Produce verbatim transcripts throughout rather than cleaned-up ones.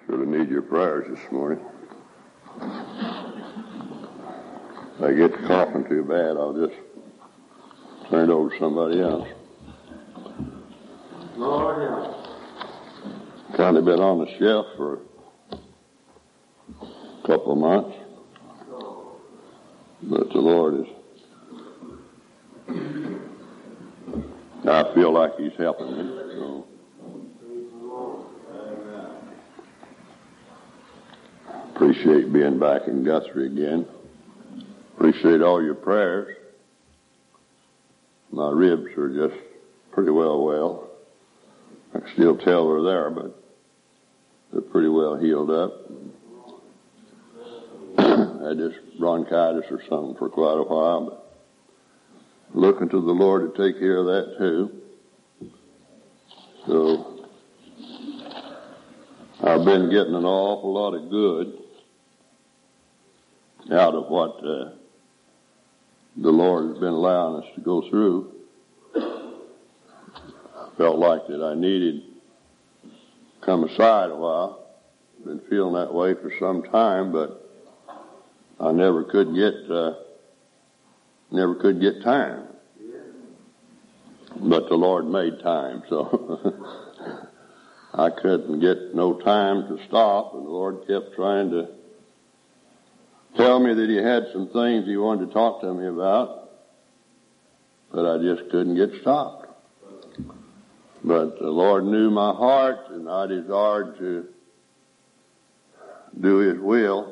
Surely need your prayers this morning. If I get to coughing too bad, I'll just turn it over to somebody else. Lord, yeah. Kind of been on the shelf for a couple of months, but the Lord is, I feel like He's helping me. So. Appreciate being back in Guthrie again. Appreciate all your prayers. My ribs are just pretty well well. I can still tell they're there, but they're pretty well healed up. I had this bronchitis or something for quite a while, but looking to the Lord to take care of that too. So I've been getting an awful lot of good out of what uh, the Lord has been allowing us to go through. I felt like that I needed to come aside a while. Been feeling that way for some time, but I never could get uh, never could get time. But the Lord made time, so I couldn't get no time to stop, and the Lord kept trying to tell me that He had some things He wanted to talk to me about, but I just couldn't get stopped. But the Lord knew my heart, and I desired to do His will.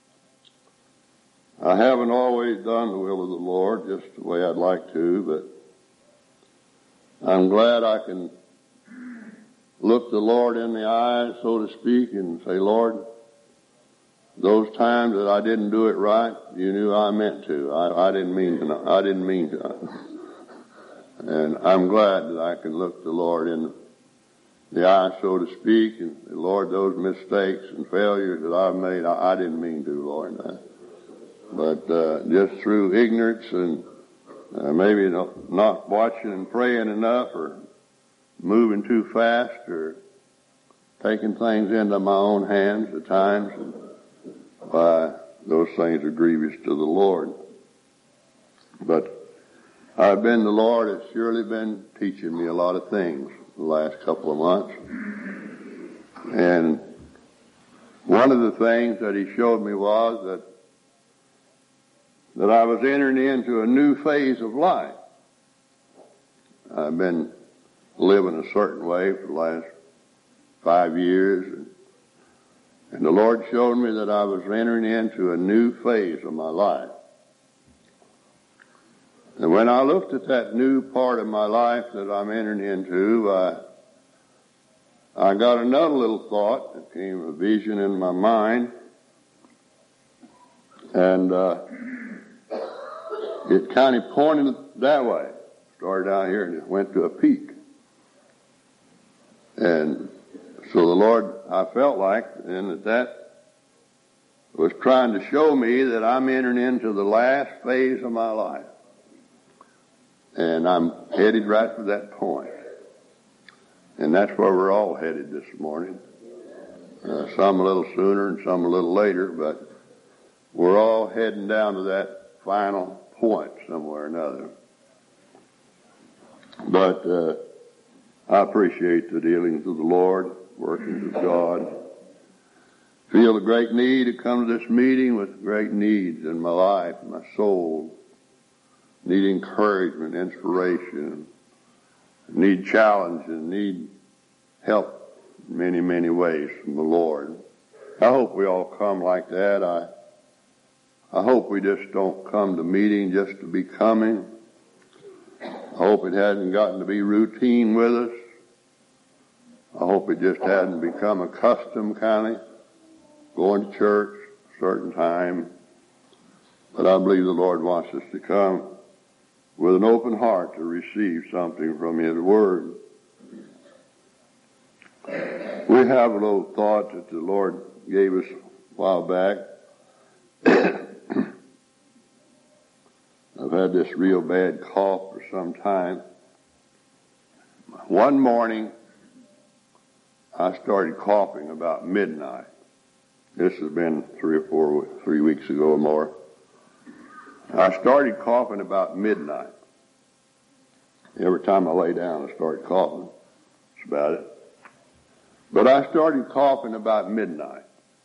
I haven't always done the will of the Lord just the way I'd like to, but I'm glad I can look the Lord in the eyes, so to speak, and say, Lord, those times that I didn't do it right, you knew I meant to. I, I didn't mean to. I didn't mean to. And I'm glad that I can look the Lord in the eye, so to speak, and say, Lord, those mistakes and failures that I've made, I, I didn't mean to, Lord. But uh, just through ignorance and uh, maybe not watching and praying enough, or moving too fast, or taking things into my own hands at times, and why, those things are grievous to the Lord. But I've been, the Lord has surely been teaching me a lot of things the last couple of months. And one of the things that He showed me was that that I was entering into a new phase of life. I've been living a certain way for the last five years, and And the Lord showed me that I was entering into a new phase of my life. And when I looked at that new part of my life that I'm entering into, I, I got another little thought that came, a vision in my mind. And uh, it kind of pointed that way. Started out here and it went to a peak. And so the Lord, I felt like, and that that was trying to show me that I'm entering into the last phase of my life. And I'm headed right to that point. And that's where we're all headed this morning. Uh, some a little sooner and some a little later, but we're all heading down to that final point somewhere or another. But uh, I appreciate the dealings of the Lord, workings of God. Feel a great need to come to this meeting with great needs in my life, my soul. Need encouragement, inspiration. Need challenge and need help in many, many ways from the Lord. I hope we all come like that. I I hope we just don't come to meeting just to be coming. I hope it hasn't gotten to be routine with us. I hope it just hasn't become a custom kind of going to church a certain time. But I believe the Lord wants us to come with an open heart to receive something from His Word. We have a little thought that the Lord gave us a while back. I've had this real bad cough for some time. One morning, I started coughing about midnight. This has been three or four, three weeks ago or more. I started coughing about midnight. Every time I lay down, I started coughing. That's about it. But I started coughing about midnight.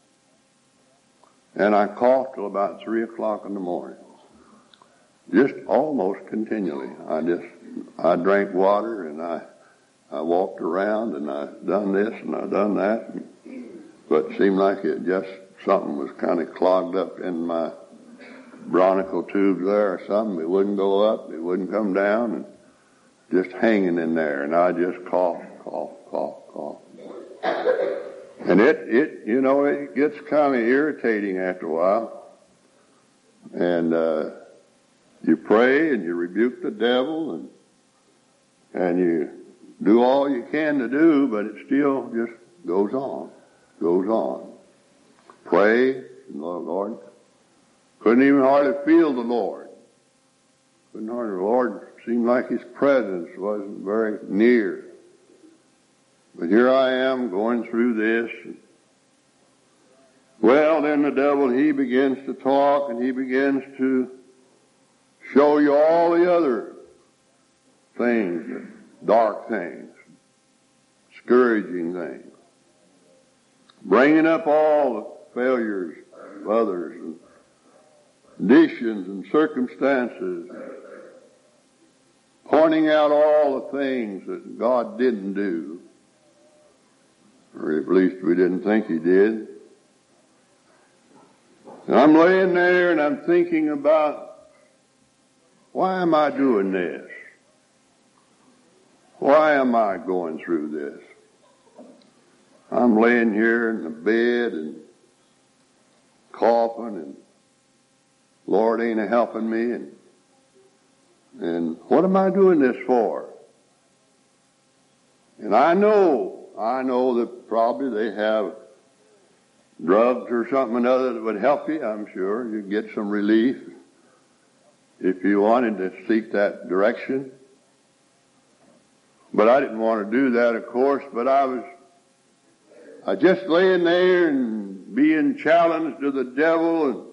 And I coughed till about three o'clock in the morning. Just almost continually. I just, I drank water and I, I walked around and I done this and I done that. But it seemed like it just, something was kind of clogged up in my bronchial tubes there or something. It wouldn't go up, it wouldn't come down, and just hanging in there. And I just cough, cough, cough, cough. And it, it, you know, it gets kind of irritating after a while. And, uh, you pray and you rebuke the devil and, and you do all you can to do, but it still just goes on, goes on. Pray, and Lord, couldn't even hardly feel the Lord. Couldn't hardly, the Lord seemed like His presence wasn't very near. But here I am going through this. Well, then the devil, he begins to talk and he begins to show you all the other things, dark things, discouraging things, bringing up all the failures of others and conditions and circumstances, pointing out all the things that God didn't do, or at least we didn't think He did. And I'm laying there and I'm thinking about, why am I doing this? Why am I going through this? I'm laying here in the bed and coughing, and Lord ain't helping me, and and what am I doing this for? And I know I know that probably they have drugs or something or other that would help you, I'm sure. You'd get some relief if you wanted to seek that direction. But I didn't want to do that, of course, but I was I just laying there and being challenged to the devil. And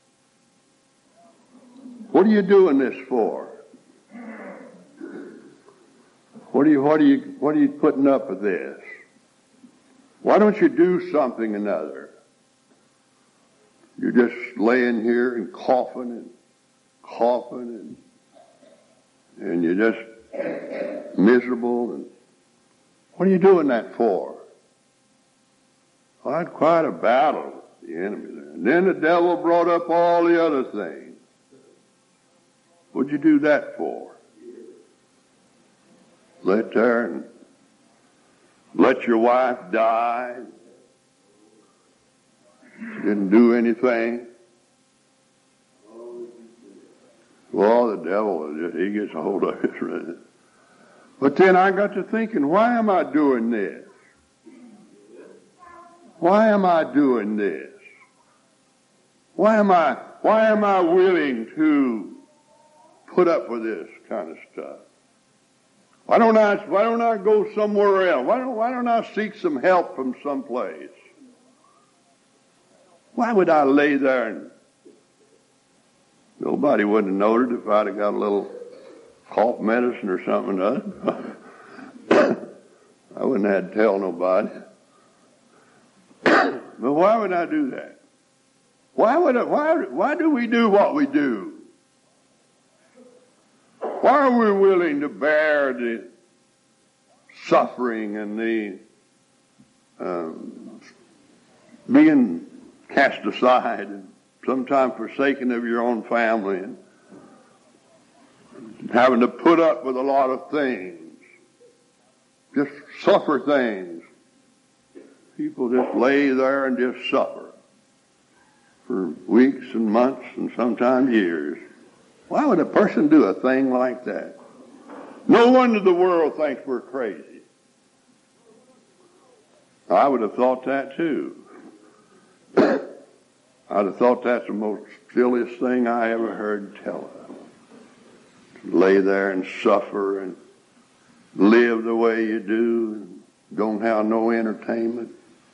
what are you doing this for? What are you, what are you, what are you putting up with this? Why don't you do something another? You're just laying here and coughing and coughing and, and you're just miserable. And what are you doing that for? Well, I had quite a battle with the enemy there. And then the devil brought up all the other things. What'd you do that for? Let there and let your wife die. She didn't do anything. Well, the devil, he gets a hold of it. But then I got to thinking, why am I doing this? Why am I doing this? Why am I, why am I willing to put up with this kind of stuff? Why don't I, why don't I go somewhere else? Why don't, why don't I seek some help from someplace? Why would I lay there and nobody would have noted if I'd have got a little cough medicine or something or other? I wouldn't have had to tell nobody. But why would I do that? Why would I, why, why do we do what we do? Why are we willing to bear the suffering and the um, being cast aside and sometimes forsaken of your own family and having to put up with a lot of things, just suffer things? People just lay there and just suffer for weeks and months and sometimes years. Why would a person do a thing like that? No wonder the world thinks we're crazy. I would have thought that too. I'd have thought that's the most silliest thing I ever heard tell of. To lay there and suffer and live the way you do. don't have no entertainment.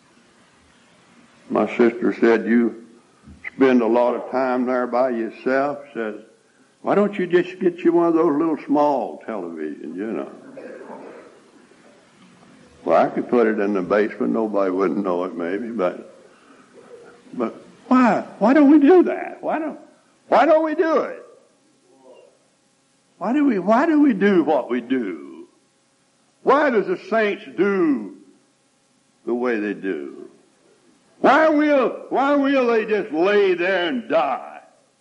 My sister said, you spend a lot of time there by yourself. Says, why don't you just get you one of those little small televisions, you know? Well, I could put it in the basement. Nobody wouldn't know it maybe, but but why? Why don't we do that? Why don't why don't we do it? Why do we why do we do what we do? Why does the saints do the way they do? Why will why will they just lay there and die?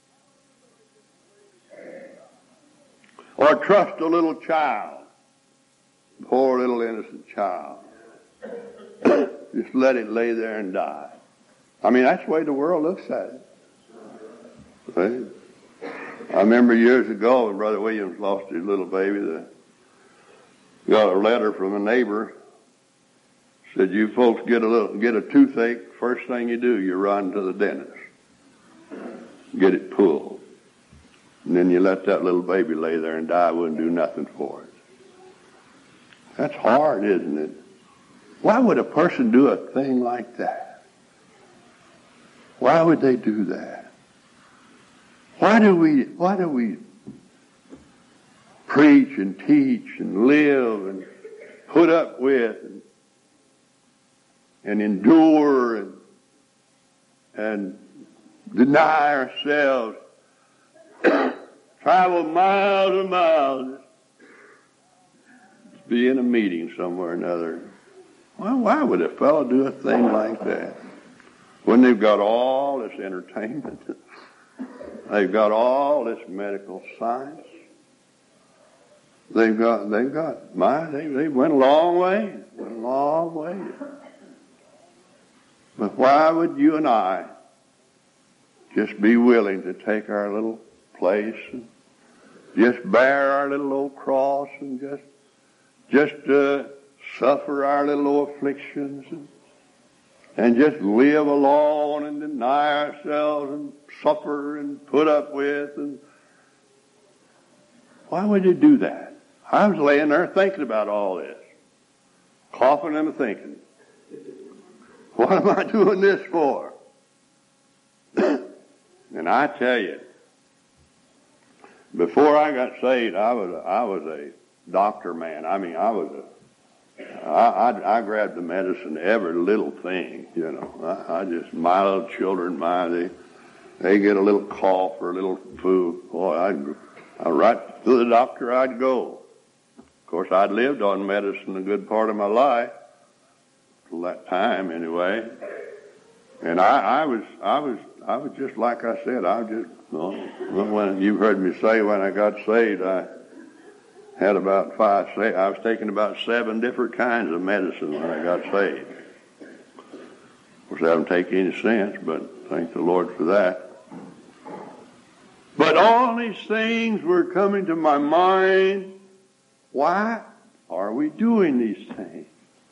Or trust a little child, poor little innocent child. Just let it lay there and die. I mean, that's the way the world looks at it. Right? I remember years ago when Brother Williams lost his little baby, the, got a letter from a neighbor. Said, you folks get a little, get a toothache, first thing you do, you run to the dentist. Get it pulled. And then you let that little baby lay there and die, wouldn't do nothing for it. That's hard, isn't it? Why would a person do a thing like that? Why would they do that? Why do we, why do we preach and teach and live and put up with and, and endure and, and deny ourselves, travel miles and miles, be in a meeting somewhere or another? Well, why would a fellow do a thing like that? When they've got all this entertainment, they've got all this medical science, they've got, they've got, my, they, they went a long way, went a long way. But why would you and I just be willing to take our little place and just bear our little old cross and just, just, uh, suffer our little old afflictions and, and just live alone and deny ourselves and suffer and put up with? And why would you do that? I was laying there thinking about all this, coughing and thinking, what am I doing this for? And I tell you, before I got saved, I was a, I was a doctor man. I mean, I was a I, I, I grabbed the medicine, every little thing, you know. I, I just, my little children, my, they, they get a little cough or a little food. Boy, I'd, I'd right to the doctor I'd go. Of course, I'd lived on medicine a good part of my life, till that time anyway. And I, I was, I was, I was just like I said, I was just, well, when you've heard me say when I got saved, I had about five, I was taking about seven different kinds of medicine when I got saved. Of course, I haven't taken any since, but thank the Lord for that. But all these things were coming to my mind. Why are we doing these things?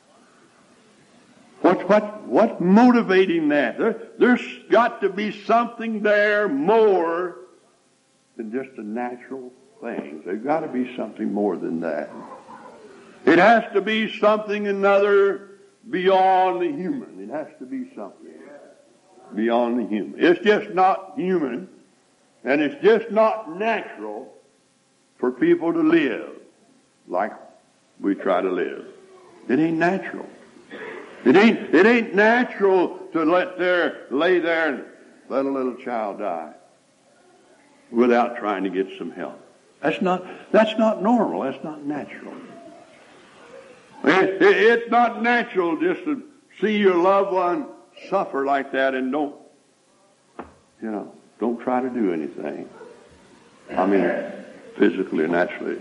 What, what, what's motivating that? There, there's got to be something there more than just a natural things. There's got to be something more than that. It has to be something another beyond the human. It has to be something beyond the human. It's just not human, and it's just not natural for people to live like we try to live. It ain't natural. It ain't, it ain't natural to let there, lay there and let a little child die without trying to get some help. That's not, that's not normal. That's not natural. It, it, it's not natural just to see your loved one suffer like that and don't, you know, don't try to do anything. I mean, physically and naturally.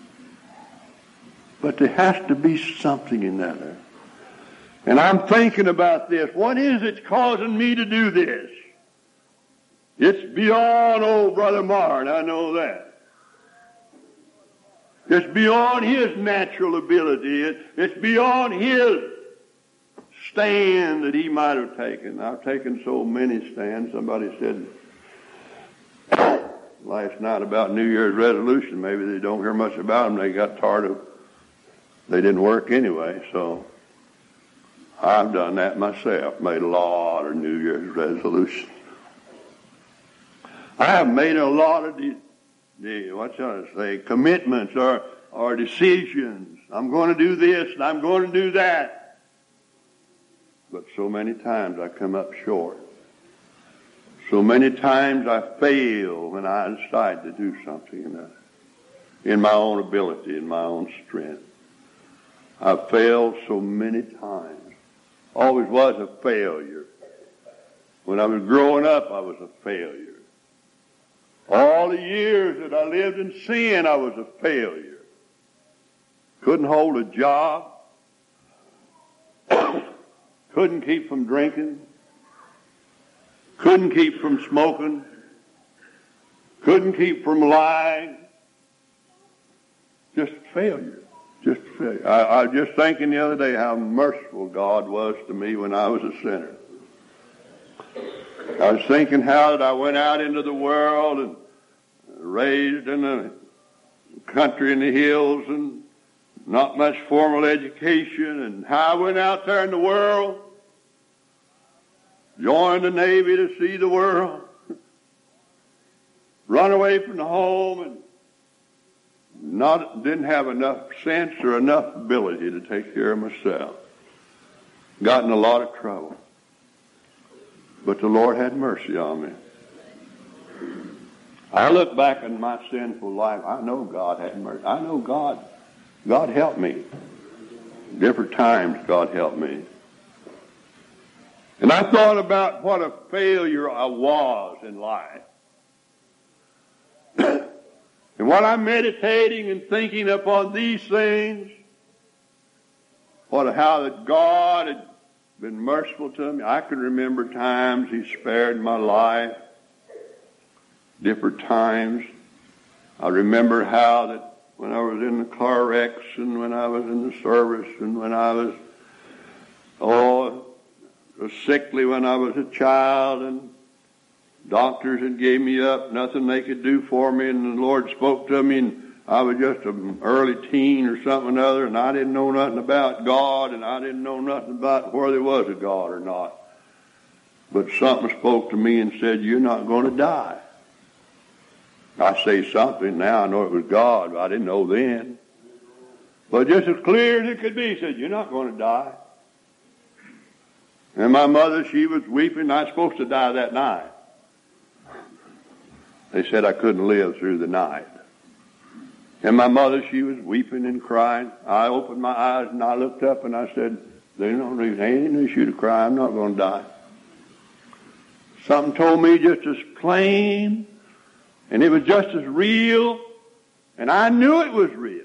But there has to be something in that. And I'm thinking about this. What is it causing me to do this? It's beyond old Brother Martin, I know that. It's beyond his natural ability. It, it's beyond his stand that he might have taken. I've taken so many stands. Somebody said last night about New Year's resolution. Maybe they don't hear much about them. They got tired of, they didn't work anyway. So I've done that myself, made a lot of New Year's resolutions. I have made a lot of the, the what shall I say, commitments or, or decisions. I'm going to do this and I'm going to do that. But so many times I come up short. So many times I fail when I decide to do something in, a, in my own ability, in my own strength. I've failed so many times. Always was a failure. When I was growing up, I was a failure. All the years that I lived in sin, I was a failure. Couldn't hold a job. Couldn't keep from drinking. Couldn't keep from smoking. Couldn't keep from lying. Just failure. Just failure. I, I was just thinking the other day how merciful God was to me when I was a sinner. I was thinking how that I went out into the world and raised in the country in the hills and not much formal education, and how I went out there in the world, joined the Navy to see the world, run away from the home, and not didn't have enough sense or enough ability to take care of myself. Got in a lot of trouble. But the Lord had mercy on me. I look back in my sinful life, I know God had mercy. I know God, God helped me. Different times God helped me. And I thought about what a failure I was in life. And while I'm meditating and thinking upon these things, what how that God had been merciful to me. I can remember times He spared my life. Different times. I remember how that when I was in the car wrecks and when I was in the service and when I was, oh, was sickly when I was a child, and doctors had gave me up, nothing they could do for me, and the Lord spoke to me, and I was just an early teen or something or other, and I didn't know nothing about God, and I didn't know nothing about whether there was a God or not. But something spoke to me and said, you're not going to die. I say something now, I know it was God, but I didn't know then. But just as clear as it could be, he said, you're not going to die. And my mother, she was weeping. I was supposed to die that night. They said I couldn't live through the night. And my mother, she was weeping and crying. I opened my eyes and I looked up and I said, there's no reason, ain't no issue to cry. I'm not going to die. Something told me just as plain, and it was just as real, and I knew it was real.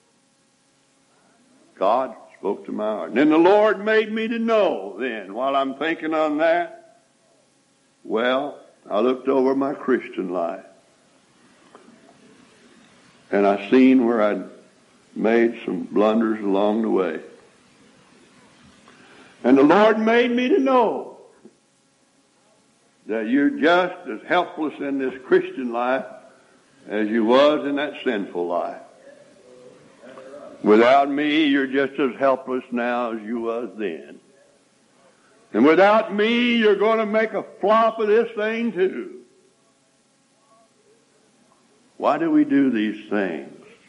God spoke to my heart. And then the Lord made me to know then, while I'm thinking on that, well, I looked over my Christian life. And I seen where I'd made some blunders along the way. And the Lord made me to know that you're just as helpless in this Christian life as you was in that sinful life. Without me, you're just as helpless now as you was then. And without me, you're going to make a flop of this thing too. Why do we do these things?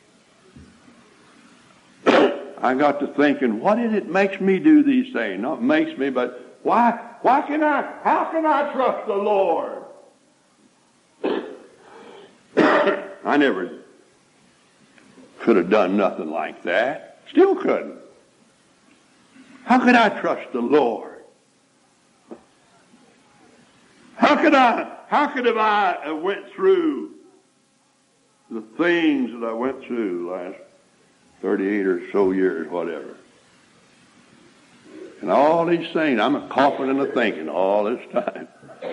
I got to thinking, what is it makes me do these things? Not makes me, but why, why can I, how can I trust the Lord? I never could have done nothing like that. Still couldn't. How could I trust the Lord? How could I, how could have I went through the things that I went through last thirty-eight or so years, whatever. And all these things, I'm a coughing and a thinking all this time.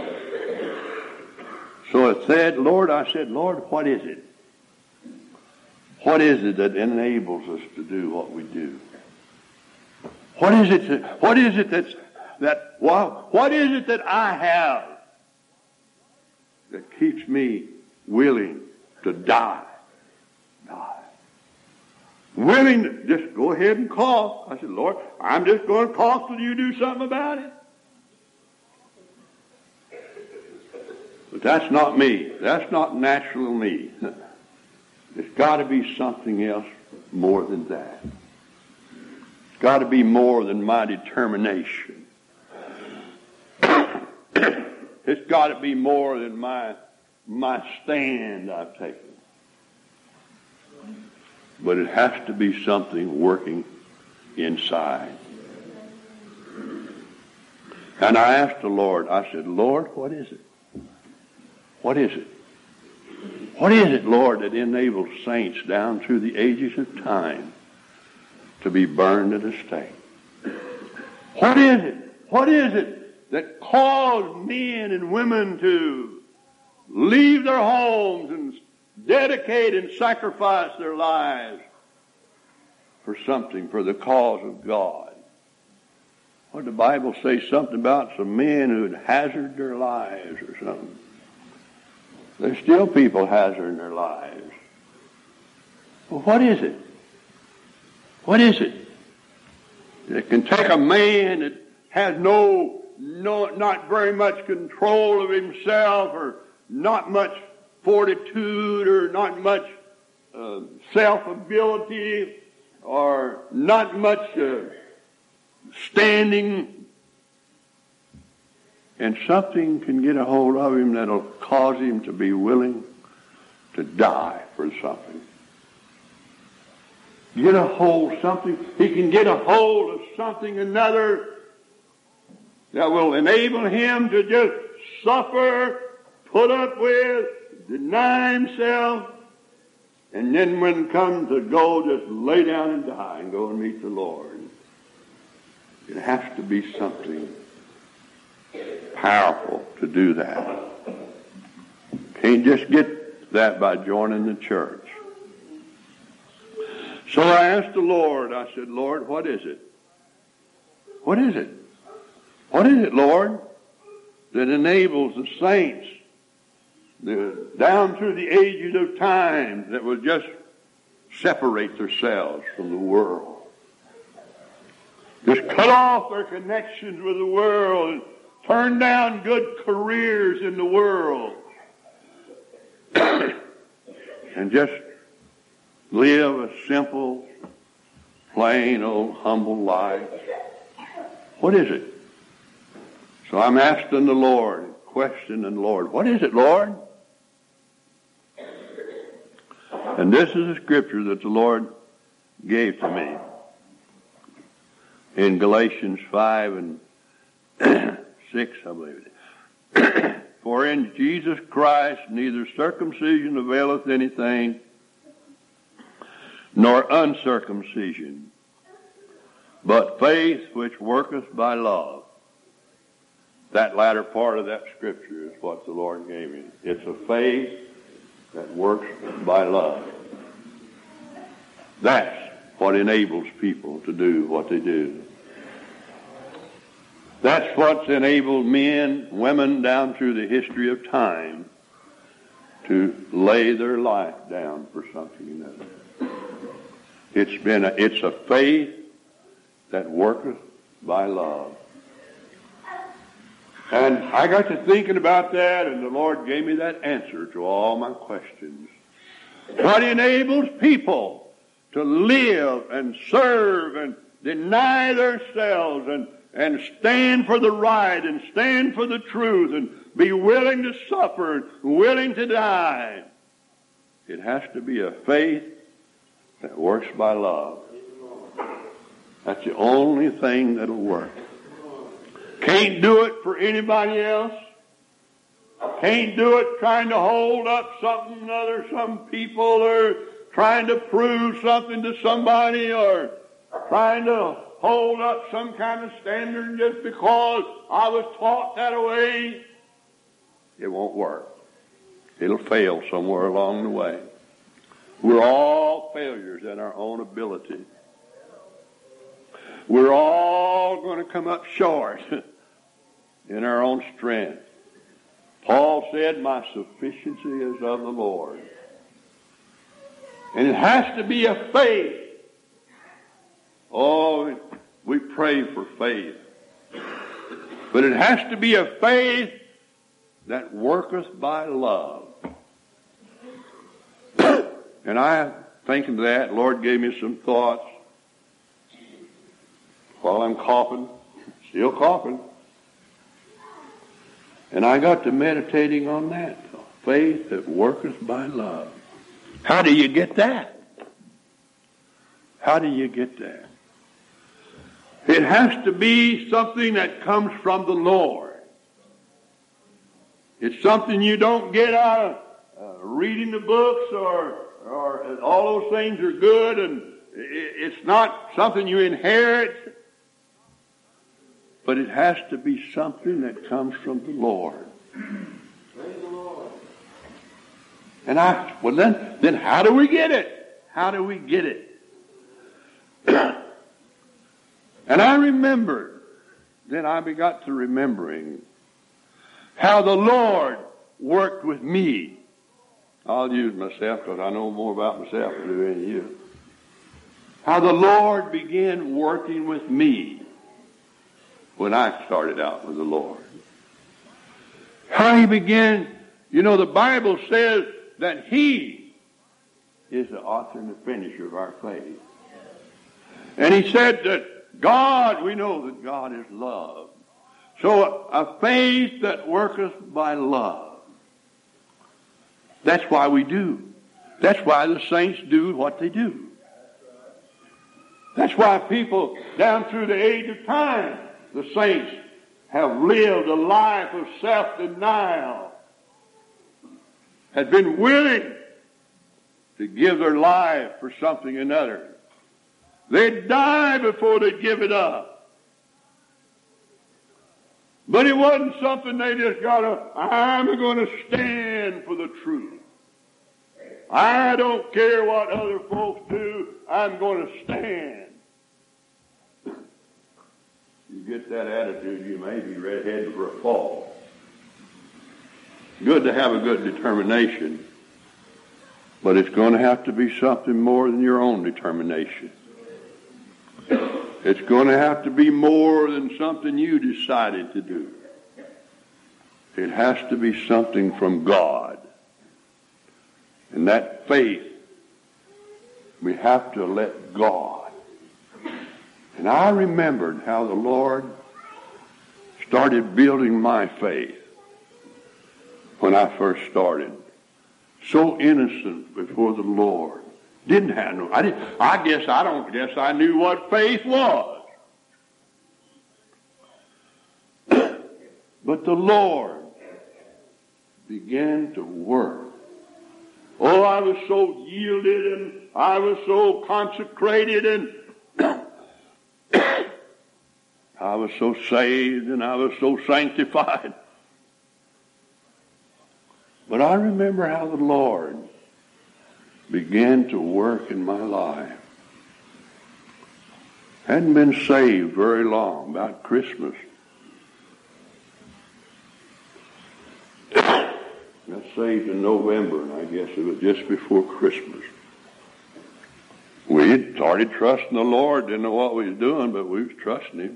So it said, Lord, I said, Lord, what is it? What is it that enables us to do what we do? What is it that, what is it that's, that, wow, what is it that I have that keeps me willing to die? Die. willing to just go ahead and cough. I said, Lord, I'm just going to cough till you do something about it. But that's not me. That's not natural me. It's got to be something else more than that. It's got to be more than my determination. It's got to be more than my my stand I've taken. But it has to be something working inside. And I asked the Lord, I said, Lord, what is it? What is it? What is it, Lord, that enables saints down through the ages of time to be burned at a stake? What is it? What is it that caused men and women to leave their homes and dedicate and sacrifice their lives for something, for the cause of God? What did the Bible say something about some men who had hazarded their lives or something? There's still people hazarding their lives. Well, what is it? What is it? It can take a man that has no, no, not very much control of himself, or not much fortitude, or not much uh, self-ability, or not much uh, standing, and something can get a hold of him that'll cause him to be willing to die for something. Get a hold of something. He can get a hold of something another that will enable him to just suffer, put up with, deny himself, and then when it comes to go, just lay down and die and go and meet the Lord. It has to be something powerful to do that. Can't just get that by joining the church. So I asked the Lord, I said, Lord, what is it? What is it? What is it, Lord, that enables the saints the, down through the ages of time that will just separate themselves from the world? Just cut off their connections with the world and turn down good careers in the world and just live a simple, plain old humble life. What is it? So I'm asking the Lord, questioning the Lord, what is it, Lord? And this is a scripture that the Lord gave to me in Galatians five and six, I believe it is. For in Jesus Christ neither circumcision availeth anything, nor uncircumcision, but faith which worketh by love. That latter part of that scripture is what the Lord gave me. It's a faith that works by love. That's what enables people to do what they do. That's what's enabled men, women down through the history of time to lay their life down for something other. It's been a, it's a faith that worketh by love. And I got to thinking about that, and the Lord gave me that answer to all my questions. What enables people to live and serve and deny themselves and, and stand for the right and stand for the truth and be willing to suffer and willing to die? It has to be a faith that works by love. That's the only thing that'll work. Can't do it for anybody else. Can't do it trying to hold up something other, some people, or trying to prove something to somebody, or trying to hold up some kind of standard just because I was taught that way. It won't work. It'll fail somewhere along the way. We're all failures in our own ability. We're all going to come up short in our own strength. Paul said, my sufficiency is of the Lord. And it has to be a faith Oh, we pray for faith. But it has to be a faith that worketh by love. And I, thinking of that, Lord gave me some thoughts while I'm coughing, still coughing. And I got to meditating on that. Faith that worketh by love. How do you get that? How do you get that? It has to be something that comes from the Lord. It's something you don't get out of uh, reading the books, or, or all those things are good, and it's not something you inherit. But it has to be something that comes from the Lord. Praise the Lord. And I, well then, then how do we get it? How do we get it? And I remembered, then I begot to remembering how the Lord worked with me. I'll use myself because I know more about myself than do any of you. How the Lord began working with me when I started out with the Lord. How he began, you know, the Bible says that he is the author and the finisher of our faith. And he said that God, we know that God is love. So a faith that worketh by love. That's why we do. That's why the saints do what they do. That's why people down through the age of time, the saints have lived a life of self-denial, had been willing to give their life for something or another. They'd die before they'd give it up. But it wasn't something they just got to, I'm going to stand for the truth. I don't care what other folks do, I'm going to stand. You get that attitude, you may be headed for a fall. Good to have a good determination, but it's going to have to be something more than your own determination. It's going to have to be more than something you decided to do. It has to be something from God. And that faith, we have to let God. And I remembered how the Lord started building my faith when I first started. So innocent before the Lord. Didn't have no, I didn't, I guess I don't guess I knew what faith was. But the Lord began to work. Oh, I was so yielded and I was so consecrated and I was so saved and I was so sanctified. But I remember how the Lord began to work in my life. Hadn't been saved very long, about Christmas. Got saved in November, and I guess it was just before Christmas. We had started trusting the Lord, didn't know what we was doing, but we was trusting Him.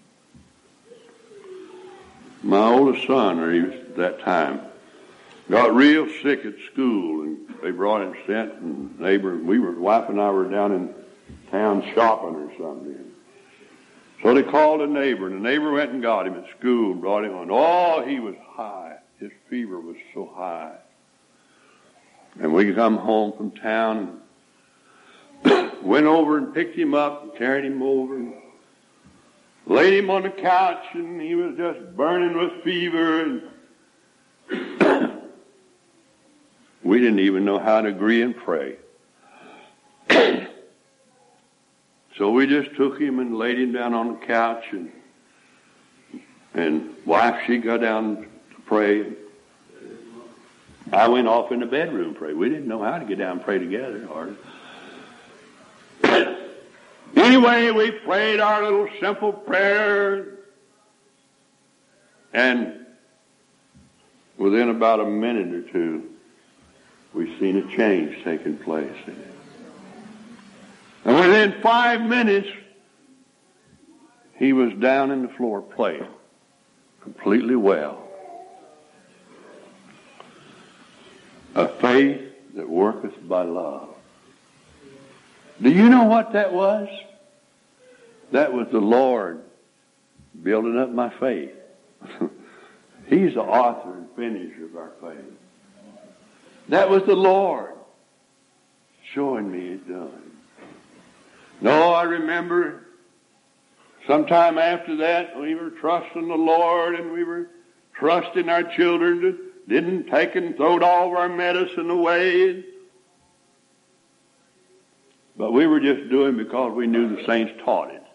My oldest son, or he was at that time, got real sick at school, and they brought him sent, and neighbor, we were, wife and I were down in town shopping or something. So they called a neighbor, and the neighbor went and got him at school and brought him on. Oh, he was high. His fever was so high. And we come home from town, went over and picked him up and carried him over and laid him on the couch, and he was just burning with fever, and we didn't even know how to agree and pray. So we just took him and laid him down on the couch, and and wife, she got down to pray. I went off in the bedroom to pray. We didn't know how to get down and pray together. Hardly. Anyway, we prayed our little simple prayer, and within about a minute or two, we seen a change taking place. And within five minutes, he was down in the floor playing completely well. A faith that worketh by love. Do you know what that was? That was the Lord building up my faith. He's the author and finisher of our faith. That was the Lord showing me it done. No, I remember sometime after that, we were trusting the Lord and we were trusting our children to didn't take and throw all of our medicine away. But we were just doing because we knew the saints taught it.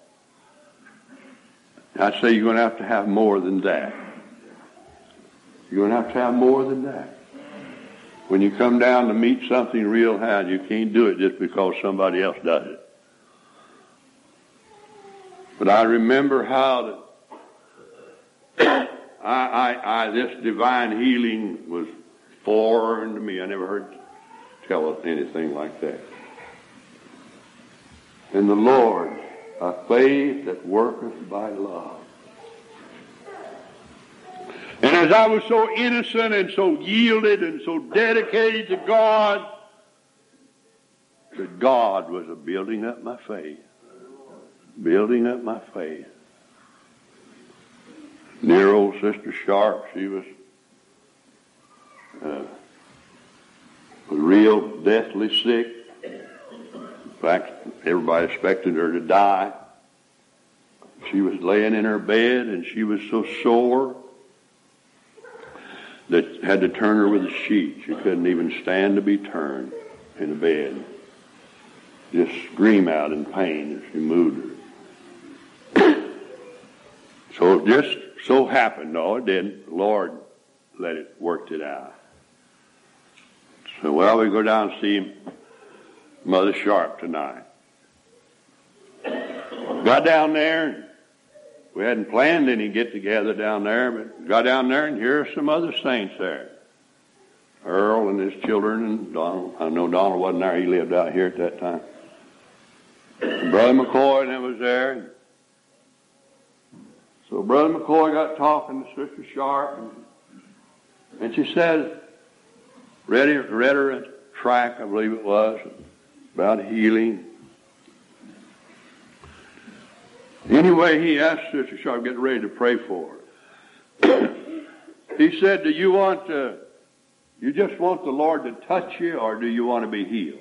I say you're going to have to have more than that. You're going to have to have more than that. When you come down to meet something real high, you can't do it just because somebody else does it. But I remember how that I, I, I, this divine healing was foreign to me. I never heard tell of anything like that. And the Lord, a faith that worketh by love. And as I was so innocent and so yielded and so dedicated to God, that God was a building up my faith. Building up my faith. Near old Sister Sharp, she was, uh, was real deathly sick. In fact, everybody expected her to die. She was laying in her bed and she was so sore that had to turn her with a sheet. She couldn't even stand to be turned in the bed. Just scream out in pain as she moved her. So it just so happened, no, it didn't. The Lord let it, worked it out. So, well, we go down and see Mother Sharp tonight. Got down there, and we hadn't planned any get-together down there, but got down there, and here are some other saints there. Earl and his children, and Donald. I know Donald wasn't there. He lived out here at that time. And Brother McCoy and it was there. So Brother McCoy got talking to Sister Sharp, and, and she said, read her, read her a tract, I believe it was, about healing. Anyway, he asked Sister Sharp, get ready to pray for her. He said, do you want to, you just want the Lord to touch you, or do you want to be healed?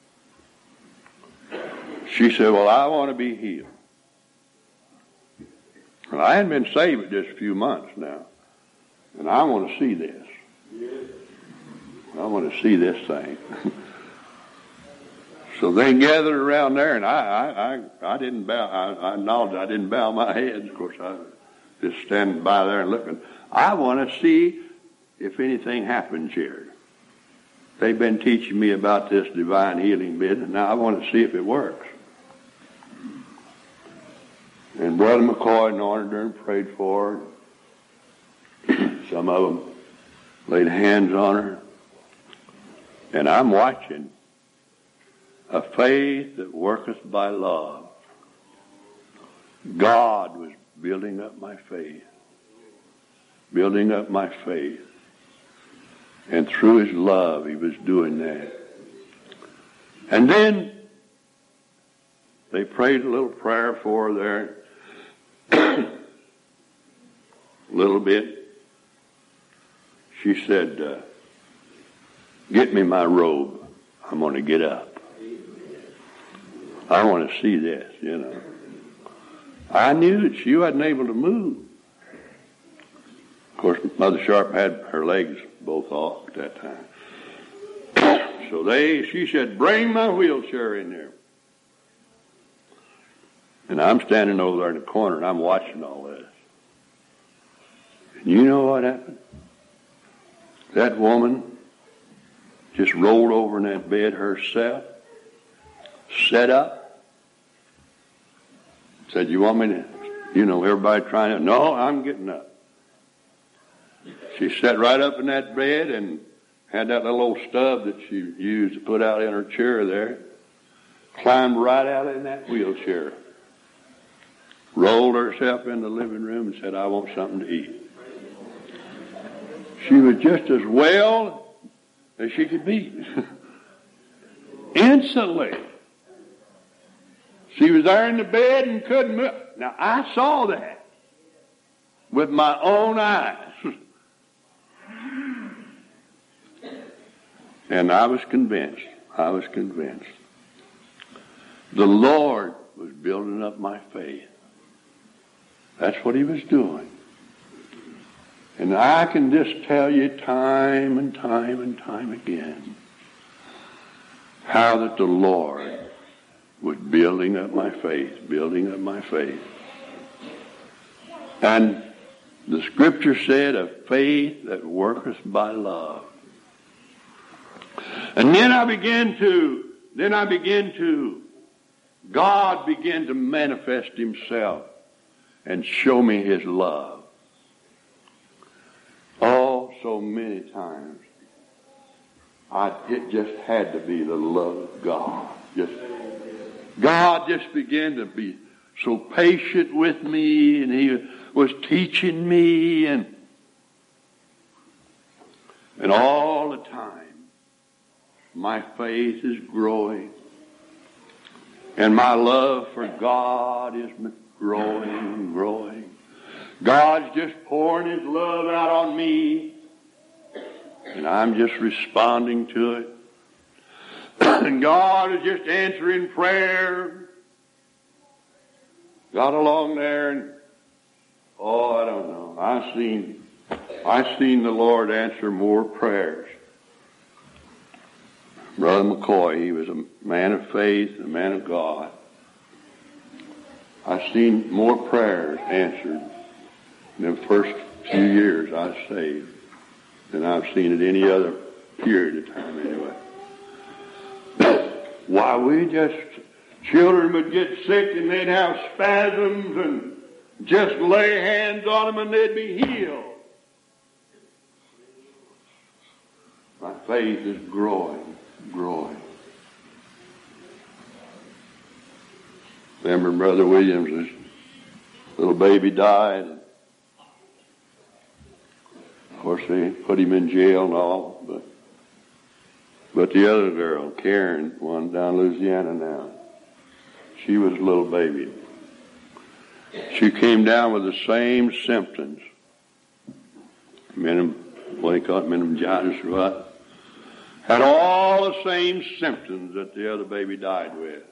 She said, well, I want to be healed. Well, I hadn't been saved just a few months now, and I want to see this. I want to see this thing. So they gathered around there, and I, I, I, I didn't bow. I, I nodded. I didn't bow my head. Of course, I was just standing by there and looking. I want to see if anything happens here. They've been teaching me about this divine healing business. Now I want to see if it works. And Brother McCoy anointed her and prayed for her. Some of them laid hands on her. And I'm watching a faith that worketh by love. God was building up my faith. Building up my faith. And through his love, he was doing that. And then they prayed a little prayer for her there. A little bit. She said, uh, get me my robe. I'm going to get up. I want to see this, you know. I knew that she wasn't able to move. Of course, Mother Sharp had her legs both off at that time. So they, she said, bring my wheelchair in there. And I'm standing over there in the corner and I'm watching all this. And you know what happened? That woman just rolled over in that bed herself, sat up, said, you want me to, you know, everybody trying to, no, I'm getting up. She sat right up in that bed and had that little old stub that she used to put out in her chair there, climbed right out in that wheelchair. rolled herself in the living room and said, I want something to eat. She was just as well as she could be. Instantly. She was there in the bed and couldn't move. Now, I saw that with my own eyes. And I was convinced, I was convinced. The Lord was building up my faith. That's what he was doing. And I can just tell you time and time and time again how that the Lord was building up my faith, building up my faith. And the scripture said, a faith that worketh by love. And then I began to, then I began to, God began to manifest himself and show me his love. Oh, so many times, I, it just had to be the love of God. Just, God just began to be so patient with me, and he was teaching me, and and all the time, my faith is growing, and my love for God is growing and growing. God's just pouring his love out on me, and I'm just responding to it. And God is just answering prayer. Got along there, and oh, I don't know. I seen, I seen the Lord answer more prayers. Brother McCoy, he was a man of faith, a man of God. I seen more prayers answered in the first few years I was saved than I've seen at any other period of time anyway. Why, we just, children would get sick and they'd have spasms and just lay hands on them and they'd be healed. My faith is growing, growing. Remember Brother Williams, his little baby died. Of course, they put him in jail and all, but but the other girl, Karen, one down in Louisiana now, she was a little baby. She came down with the same symptoms. Menim, what do you call it, meningitis or what? Had all the same symptoms that the other baby died with.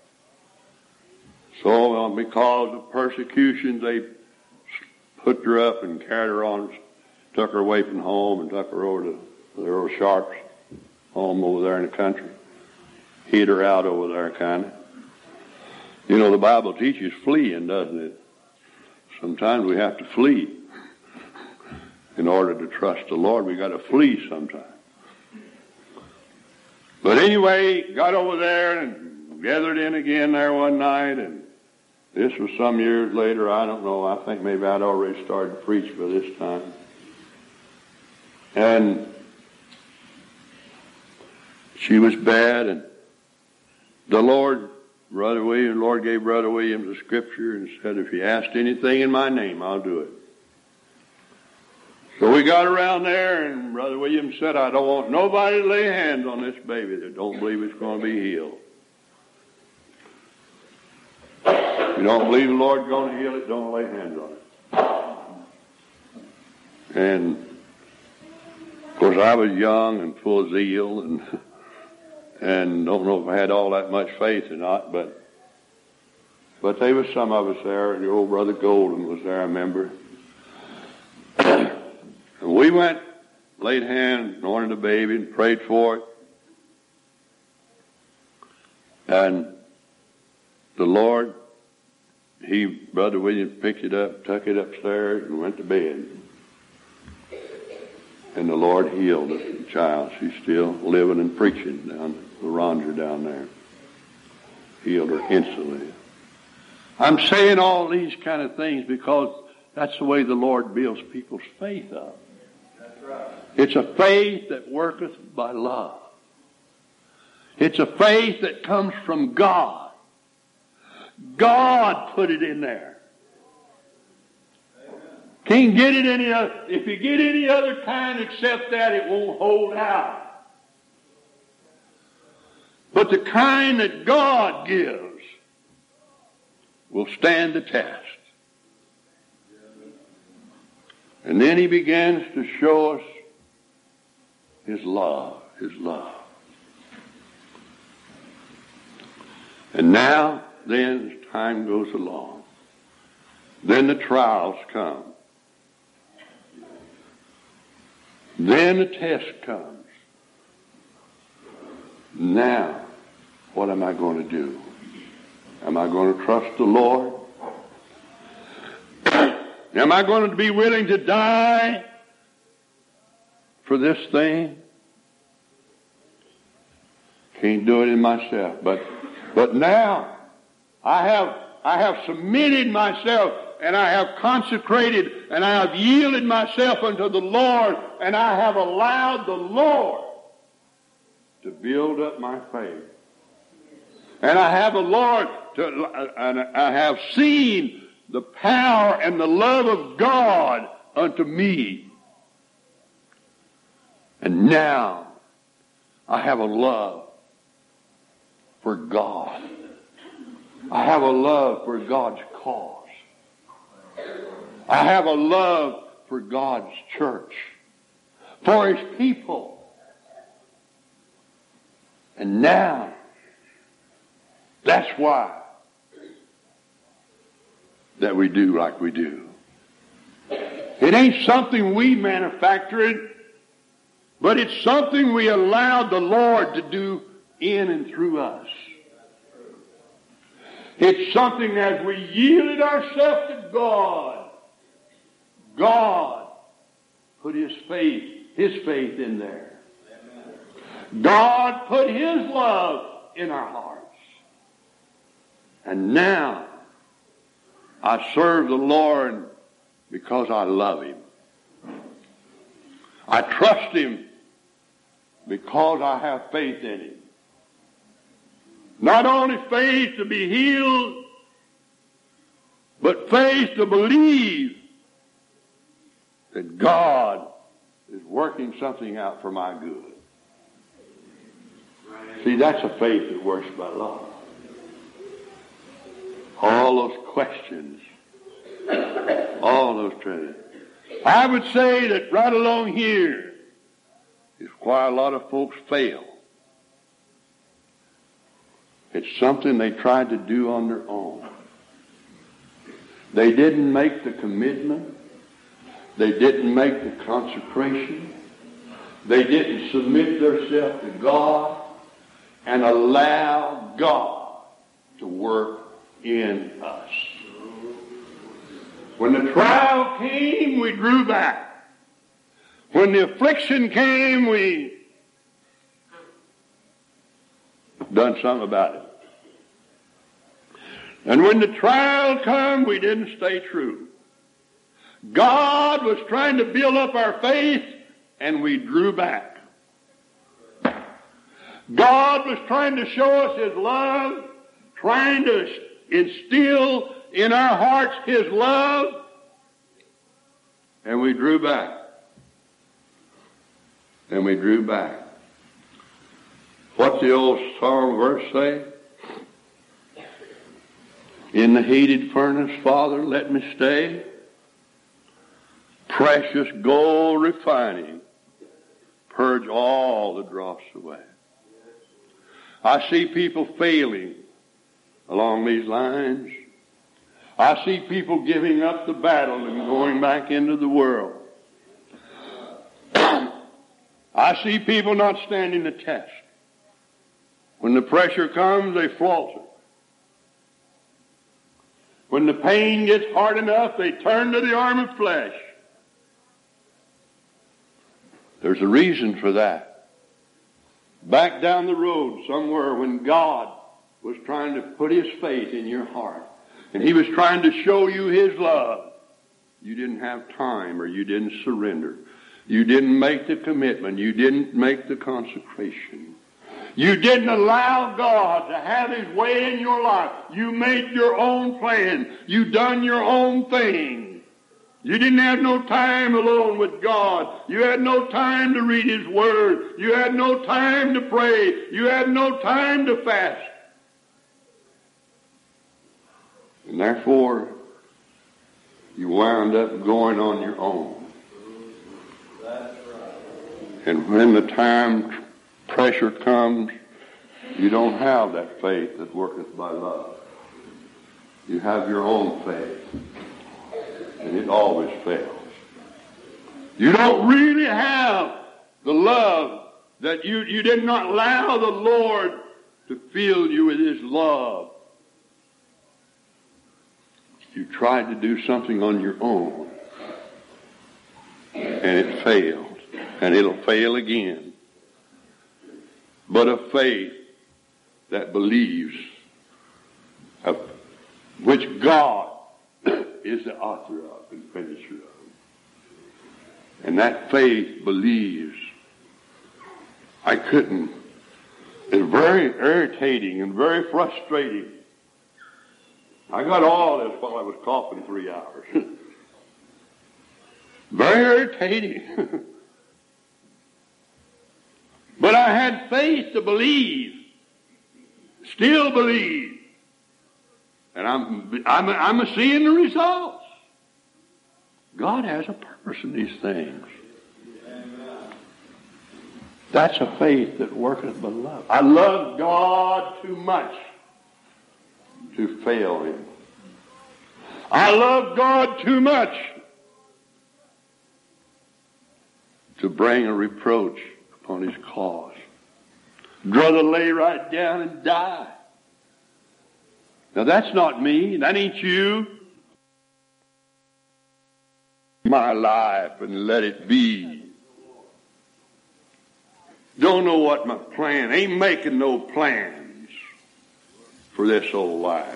So, because of persecution, they put her up and carried her on, took her away from home and took her over to the Earl Sharp's home over there in the country. Hid her out over there, kind of. You know, the Bible teaches fleeing, doesn't it? Sometimes we have to flee. In order to trust the Lord, we got to flee sometimes. But anyway, got over there and gathered in again there one night, and this was some years later. I don't know. I think maybe I'd already started to preach by this time. And she was bad, and the Lord, Brother William, the Lord gave Brother Williams the scripture and said, if you asked anything in my name, I'll do it. So we got around there, and Brother Williams said, I don't want nobody to lay hands on this baby that don't believe it's going to be healed. If you don't believe the Lord's going to heal it, don't lay hands on it. And, of course, I was young and full of zeal, and and don't know if I had all that much faith or not, but but there was some of us there, and the old Brother Golden was there, I remember. And we went, laid hands, anointed the baby, and prayed for it. And the Lord, he, Brother Williams, picked it up, took it upstairs, and went to bed. And the Lord healed the child. She's still living and preaching down the Ranger down there. Healed her instantly. I'm saying all these kind of things because that's the way the Lord builds people's faith up. That's right. It's a faith that worketh by love. It's a faith that comes from God. God put it in there. Can't get it any other. If you get any other kind except that, it won't hold out. But the kind that God gives will stand the test. And then he begins to show us his love, his love. And now, then, as time goes along, then the trials come. Then the test comes. Now, what am I going to do? Am I going to trust the Lord? Am I going to be willing to die for this thing? Can't do it in myself. But but now I have I have submitted myself, and I have consecrated, and I have yielded myself unto the Lord, and I have allowed the Lord to build up my faith. And I have the Lord to, and I have seen the power and the love of God unto me. And now I have a love for God. I have a love for God's cause. I have a love for God's church, for his people. And now, that's why that we do like we do. It ain't something we manufactured, but it's something we allowed the Lord to do in and through us. It's something as we yielded ourselves to God, God put his faith, his faith in there. God put his love in our hearts. And now I serve the Lord because I love him. I trust him because I have faith in him. Not only faith to be healed, but faith to believe that God is working something out for my good. See, that's a faith that works by love. All those questions, all those treasures. I would say that right along here is why a lot of folks fail. It's something they tried to do on their own. They didn't make the commitment. They didn't make the consecration. They didn't submit themselves to God and allow God to work in us. When the trial came, we drew back. When the affliction came, we done something about it. And when the trial come, we didn't stay true. God was trying to build up our faith, and we drew back. God was trying to show us his love, trying to instill in our hearts his love, and we drew back. And we drew back. What's the old song verse say? In the heated furnace, Father, let me stay. Precious gold refining, purge all the dross away. I see people failing along these lines. I see people giving up the battle and going back into the world. I see people not standing the test. When the pressure comes, they falter. When the pain gets hard enough, they turn to the arm of flesh. There's a reason for that. Back down the road somewhere when God was trying to put his faith in your heart, and he was trying to show you his love, you didn't have time, or you didn't surrender. You didn't make the commitment. You didn't make the consecration. You didn't allow God to have his way in your life. You made your own plan. You done your own thing. You didn't have no time alone with God. You had no time to read His Word. You had no time to pray. You had no time to fast. And therefore, you wound up going on your own. And when the time pressure comes, you don't have that faith that worketh by love. You have your own faith. And it always fails. You don't really have the love that you, you did not allow the Lord to fill you with His love. You tried to do something on your own, and it failed, and it'll fail again. But a faith that believes, of which God is the author of and finisher of. And that faith believes. I couldn't. It's very irritating and very frustrating. I got all this while I was coughing three hours. Very irritating. But I had faith to believe. Still believe. And I'm, I'm, I'm seeing the results. God has a purpose in these things. That's a faith that worketh by love. I love God too much to fail Him. I love God too much to bring a reproach upon His cause. I'd rather lay right down and die. Now that's not me. That ain't you. My life and let it be. Don't know what my plan. Ain't making no plans for this old life.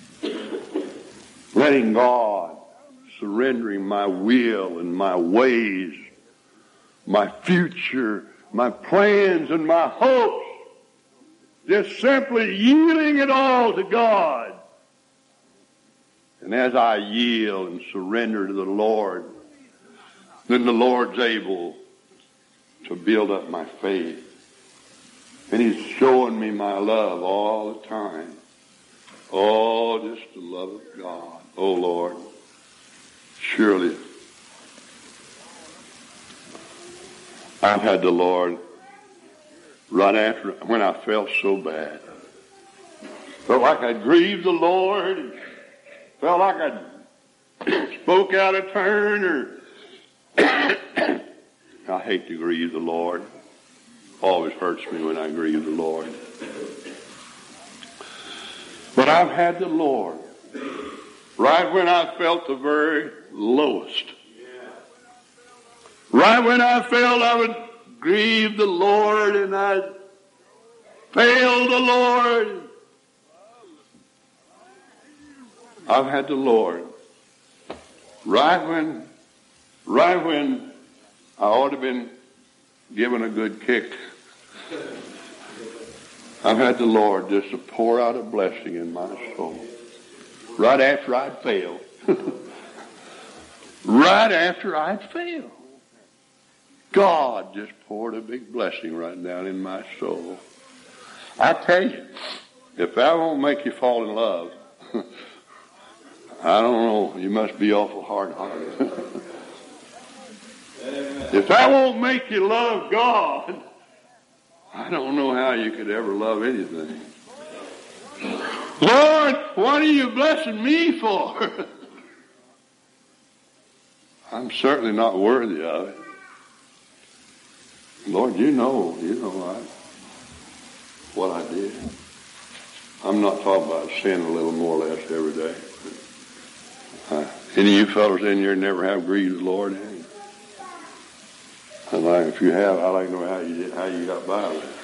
Letting God, surrendering my will and my ways, my future, my plans and my hopes. Just simply yielding it all to God. And as I yield and surrender to the Lord, then the Lord's able to build up my faith. And He's showing me my love all the time. Oh, just the love of God. Oh, Lord, surely I've had the Lord right after, when I felt so bad. Felt like I'd grieved the Lord. Felt like I'd spoke out of turn. Or I hate to grieve the Lord. Always hurts me when I grieve the Lord. But I've had the Lord right when I felt the very lowest. Right when I felt I would grieve the Lord and I failed the Lord. I've had the Lord right when, right when I ought to have been given a good kick. I've had the Lord just to pour out a blessing in my soul. Right after I'd failed. Right after I'd failed. God just poured a big blessing right down in my soul. I tell you, if that won't make you fall in love, I don't know, you must be awful hard-hearted. If that won't make you love God, I don't know how you could ever love anything. Lord, what are you blessing me for? I'm certainly not worthy of it. Lord, you know, you know I, what I did. I'm not talking about sin a little more or less every day. Uh, any of you fellows in here never have grieved the Lord? Have you? And like, if you have, I'd like to know how you did, how you got by with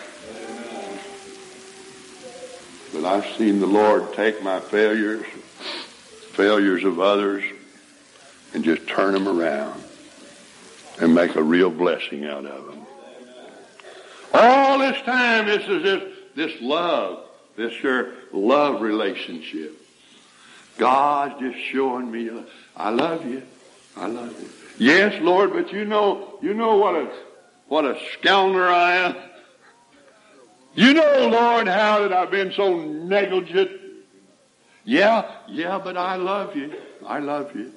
it. But I've seen the Lord take my failures, failures of others, and just turn them around and make a real blessing out of them. All this time, this is this, this love, this your love relationship. God's just showing me, I love you. I love you. Yes, Lord, but you know, you know what a, what a scoundrel I am. You know, Lord, how that I've been so negligent. Yeah, yeah, but I love you. I love you.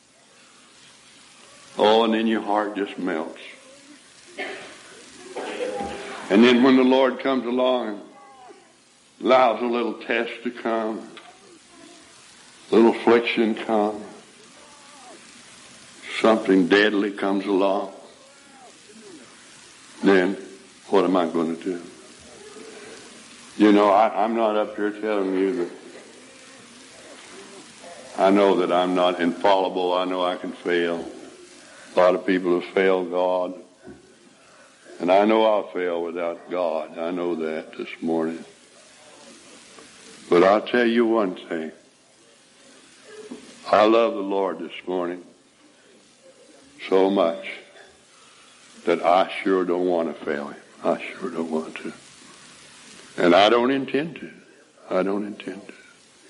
Oh, and then your heart just melts. And then when the Lord comes along and allows a little test to come, a little affliction come, something deadly comes along, then what am I going to do? You know, I, I'm not up here telling you that I know that I'm not infallible. I know I can fail. A lot of people have failed God. And I know I'll fail without God. I know that this morning. But I'll tell you one thing. I love the Lord this morning so much that I sure don't want to fail him. I sure don't want to. And I don't intend to. I don't intend to.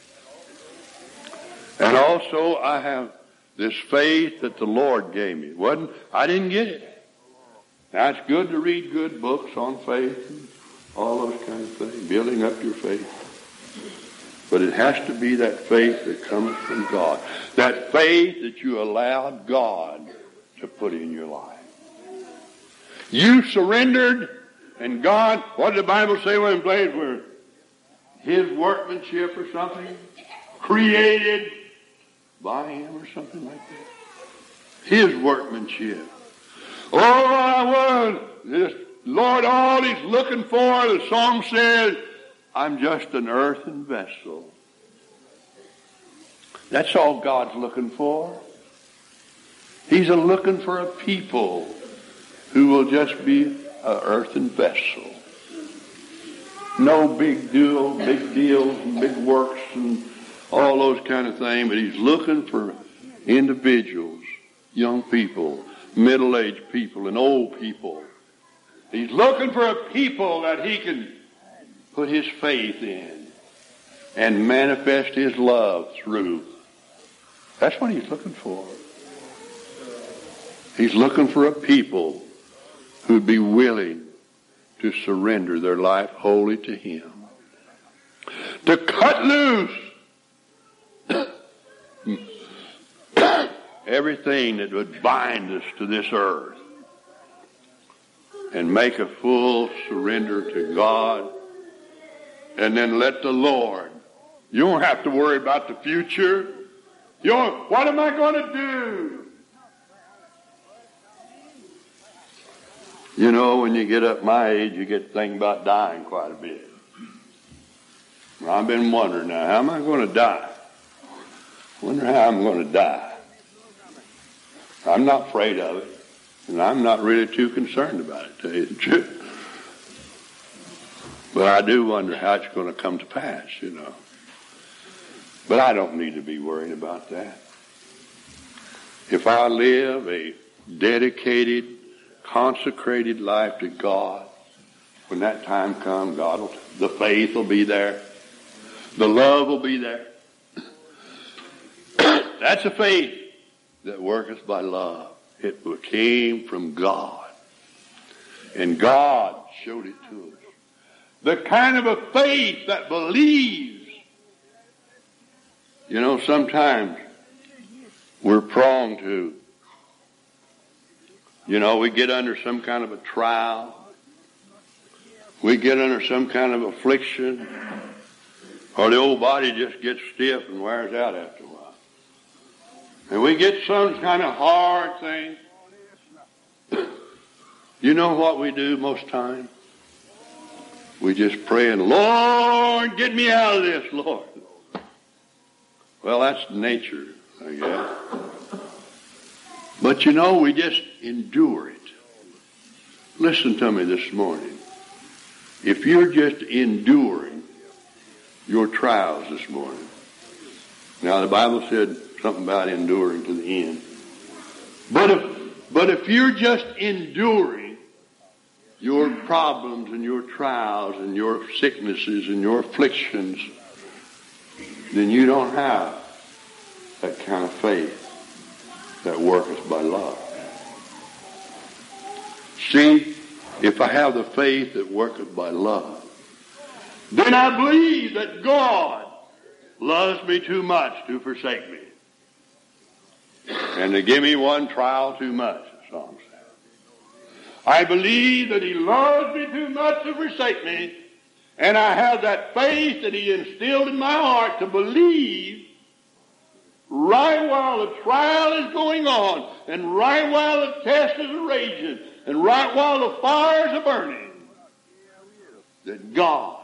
And also I have this faith that the Lord gave me. It wasn't, I didn't get it. Now it's good to read good books on faith and all those kind of things, building up your faith. But it has to be that faith that comes from God. That faith that you allowed God to put in your life. You surrendered, and God, what did the Bible say when it plays were his workmanship or something? Created by him or something like that. His workmanship. Oh, I was, this Lord, all he's looking for, the song says, I'm just an earthen vessel. That's all God's looking for. He's a looking for a people who will just be an earthen vessel. No big deal, big deals and big works and all those kind of things, but he's looking for individuals, young people, middle-aged people, and old people. He's looking for a people that he can put his faith in and manifest his love through. That's what he's looking for. He's looking for a people who'd be willing to surrender their life wholly to him. To cut loose everything that would bind us to this earth and make a full surrender to God, and then let the Lord. You don't have to worry about the future. You don't, what am I going to do? You know, when you get up my age, you get thinking about dying quite a bit. I've been wondering now, how am I going to die? I wonder how I'm going to die. I'm not afraid of it, and I'm not really too concerned about it, to tell you the truth. But I do wonder how it's going to come to pass, you know. But I don't need to be worried about that. If I live a dedicated, consecrated life to God, when that time comes, God will, the faith will be there. The love will be there. That's a faith that worketh by love. It came from God. And God showed it to us. The kind of a faith that believes. You know, sometimes we're prone to, you know, we get under some kind of a trial. We get under some kind of affliction. Or the old body just gets stiff and wears out after a while. And we get some kind of hard thing. You know what we do most times? We just pray and, Lord, get me out of this, Lord. Well, that's nature, I guess. But you know, we just endure it. Listen to me this morning. If you're just enduring your trials this morning. Now, the Bible said something about enduring to the end. But if, but if you're just enduring your problems and your trials and your sicknesses and your afflictions, then you don't have that kind of faith. that worketh by love. See, if I have the faith that worketh by love, then I believe that God loves me too much to forsake me. And to give me one trial too much, the song says. I believe that he loves me too much to forsake me, and I have that faith that he instilled in my heart to believe right while the trial is going on, and right while the test is raging, and right while the fires are burning, that God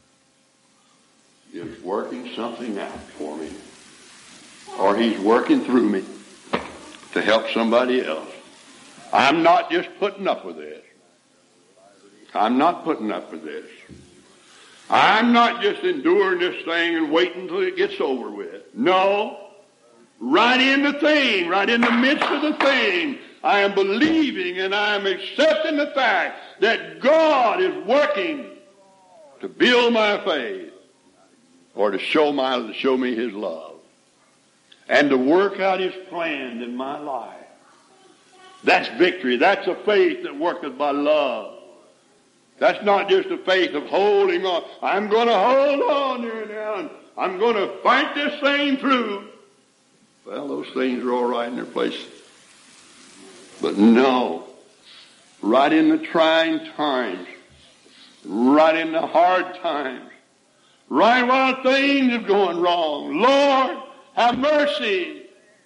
is working something out for me, or he's working through me to help somebody else. I'm not just putting up with this. I'm not putting up with this. I'm not just enduring this thing and waiting until it gets over with. No. Right in the thing, right in the midst of the thing, I am believing and I am accepting the fact that God is working to build my faith, or to show my to show me his love, and to work out his plan in my life. That's victory. That's a faith that worketh by love. That's not just a faith of holding on. I'm going to hold on here now, and I'm going to fight this thing through. Well, those things are all right in their place. But no, right in the trying times, right in the hard times, right while things are going wrong, Lord, have mercy.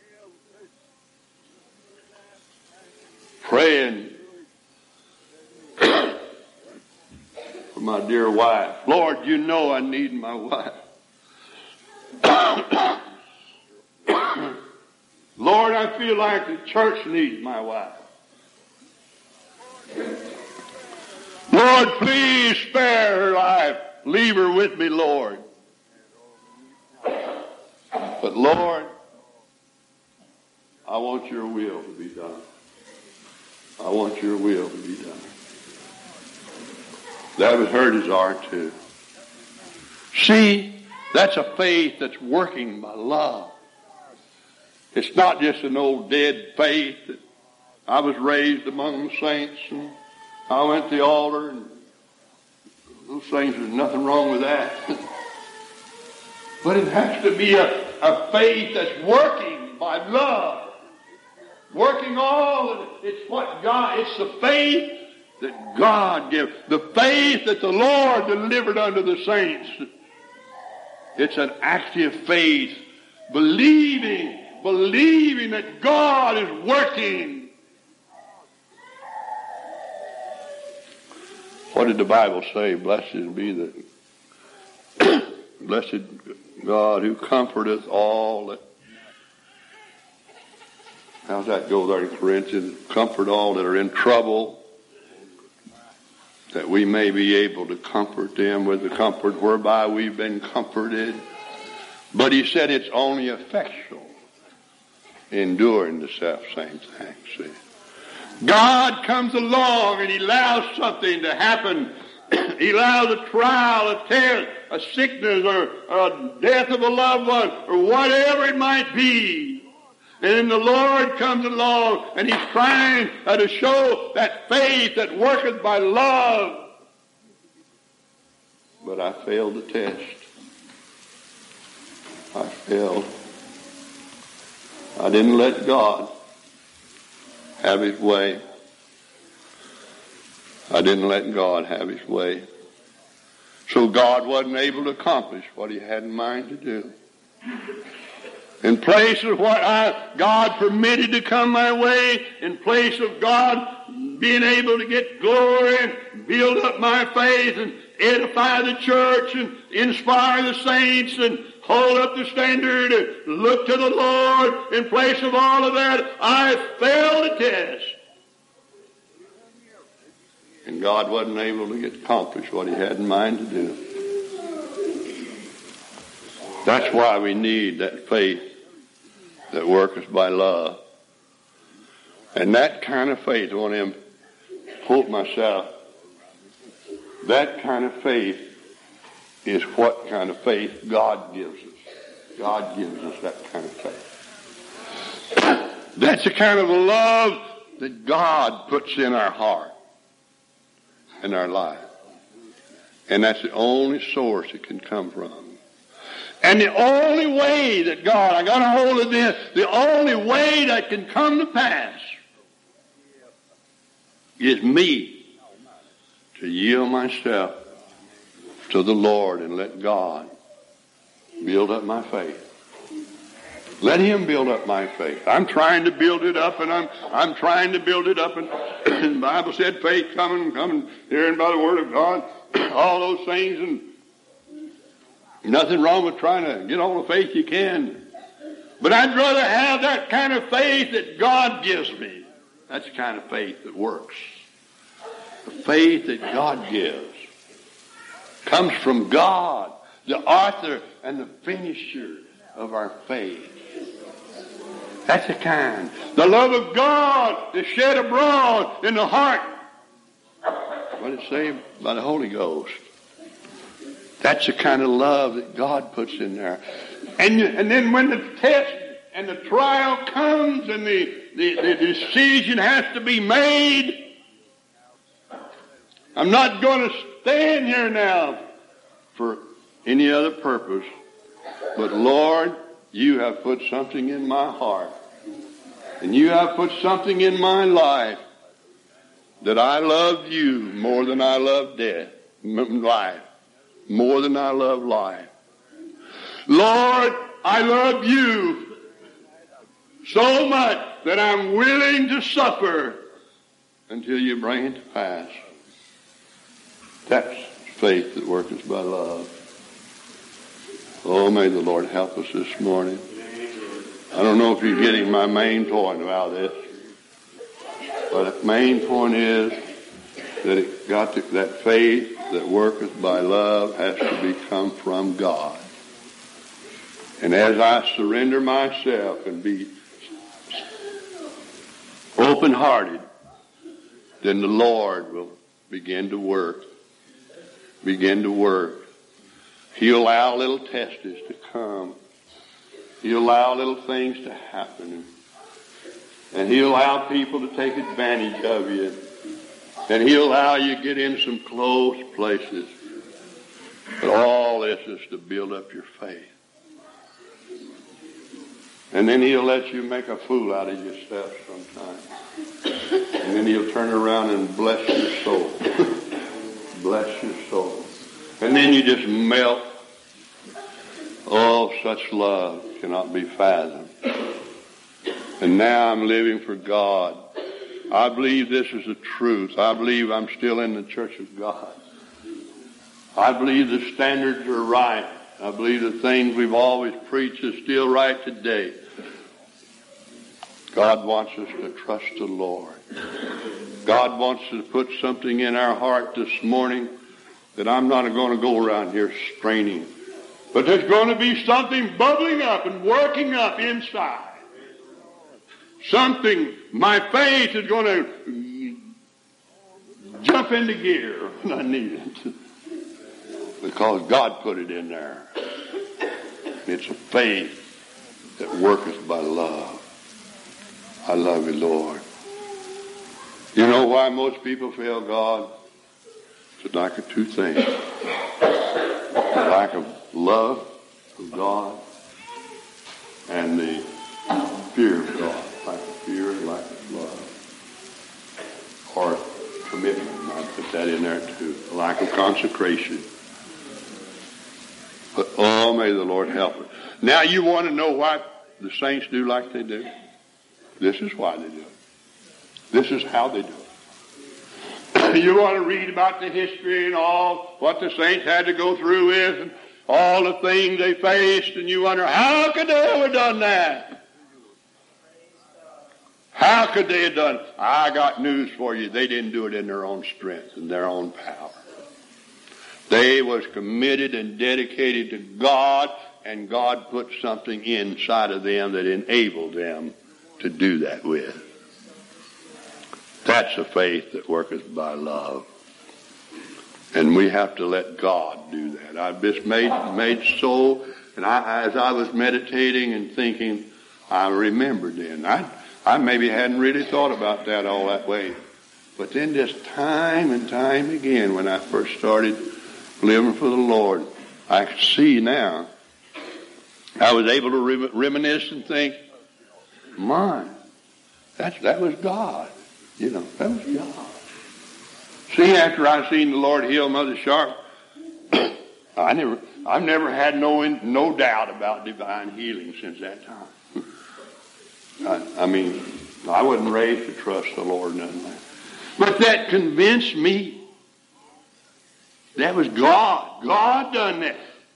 Praying for my dear wife. Lord, you know I need my wife. Lord, I feel like the church needs my wife. Lord, please spare her life. Leave her with me, Lord. But Lord, I want your will to be done. I want your will to be done. That was her desire too. See, that's a faith that's working by love. It's not just an old dead faith that I was raised among the saints and I went to the altar, and those things, there's nothing wrong with that. But it has to be a, a faith that's working by love. Working all, it's what God, it's the faith that God gives. The faith that the Lord delivered unto the saints. It's an active faith, believing, believing that God is working. What did the Bible say? Blessed be the blessed God who comforteth all that. How's that go there in Corinthians? Comfort all that are in trouble, that we may be able to comfort them with the comfort whereby we've been comforted. But he said it's only effectual, enduring the self-same thing. See, God comes along and he allows something to happen. He allows a trial, a test, a sickness, or, or a death of a loved one, or whatever it might be. And then the Lord comes along and he's trying uh, to show that faith that worketh by love. But I failed the test. I failed. I didn't let God have his way. I didn't let God have his way. So God wasn't able to accomplish what he had in mind to do. In place of what I, God permitted to come my way, in place of God being able to get glory and build up my faith and edify the church and inspire the saints and hold up the standard and look to the Lord, in place of all of that, I failed the test. And God wasn't able to get accomplished what he had in mind to do. That's why we need that faith that worketh by love. And that kind of faith, I want to quote myself, that kind of faith is what kind of faith God gives us. God gives us that kind of faith. That's the kind of love that God puts in our heart, in our life. And that's the only source it can come from. And the only way that God, I got a hold of this, the only way that can come to pass is me to yield myself to the Lord and let God build up my faith. Let Him build up my faith. I'm trying to build it up, and I'm I'm trying to build it up. And, and the Bible said faith coming, coming, hearing by the Word of God, all those things, and nothing wrong with trying to get all the faith you can. But I'd rather have that kind of faith that God gives me. That's the kind of faith that works. The faith that God gives comes from God, the author and the finisher of our faith. That's the kind. The love of God is shed abroad in the heart. What did it say? By the Holy Ghost. That's the kind of love that God puts in there. And, and then when the test and the trial comes and the, the, the decision has to be made, I'm not going to stand here now for any other purpose. But Lord, you have put something in my heart. And you have put something in my life that I love you more than I love death, life. More than I love life. Lord, I love you so much that I'm willing to suffer until you bring it to pass. That's faith that worketh by love. Oh, may the Lord help us this morning. I don't know if you're getting my main point about this, but the main point is that it got to, that faith that worketh by love has to become from God. And as I surrender myself and be open-hearted, then the Lord will begin to work. Begin to work. He'll allow little tests to come. He'll allow little things to happen. And He'll allow people to take advantage of you. And He'll allow you to get in some close places. But all this is to build up your faith. And then He'll let you make a fool out of yourself sometimes. And then He'll turn around and bless your soul. Bless your soul. And then you just melt. Oh, such love cannot be fathomed. And now I'm living for God. I believe this is the truth. I believe I'm still in the church of God. I believe the standards are right. I believe the things we've always preached is still right today. God wants us to trust the Lord. God wants to put something in our heart this morning that I'm not going to go around here straining. But there's going to be something bubbling up and working up inside. Something, my faith is going to jump into gear when I need it. Because God put it in there. It's a faith that worketh by love. I love you, Lord. You know why most people fail God? It's a lack of two things. The lack of love of God and the fear of God. Lack of fear and lack of love. Or commitment. I put that in there too. A lack of consecration. But oh, may the Lord help us. Now you want to know why the saints do like they do? This is why they do it. This is how they do it. You want to read about the history and all what the saints had to go through with and all the things they faced, and you wonder, how could they have done that? How could they have done it? I got news for you. They didn't do it in their own strength and their own power. They was committed and dedicated to God, and God put something inside of them that enabled them to do that with. That's a faith that worketh by love. And we have to let God do that. I've just made, made so, and I, as I was meditating and thinking, I remembered then. I, I maybe hadn't really thought about that all that way. But then just time and time again, when I first started living for the Lord, I could see now. I was able to re- reminisce and think, my, that, that was God. You know, that was God. See, after I seen the Lord heal Mother Sharp, I never, I've never had no no doubt about divine healing since that time. I, I mean, I wasn't raised to trust the Lord none that. But that convinced me that was God. God done that.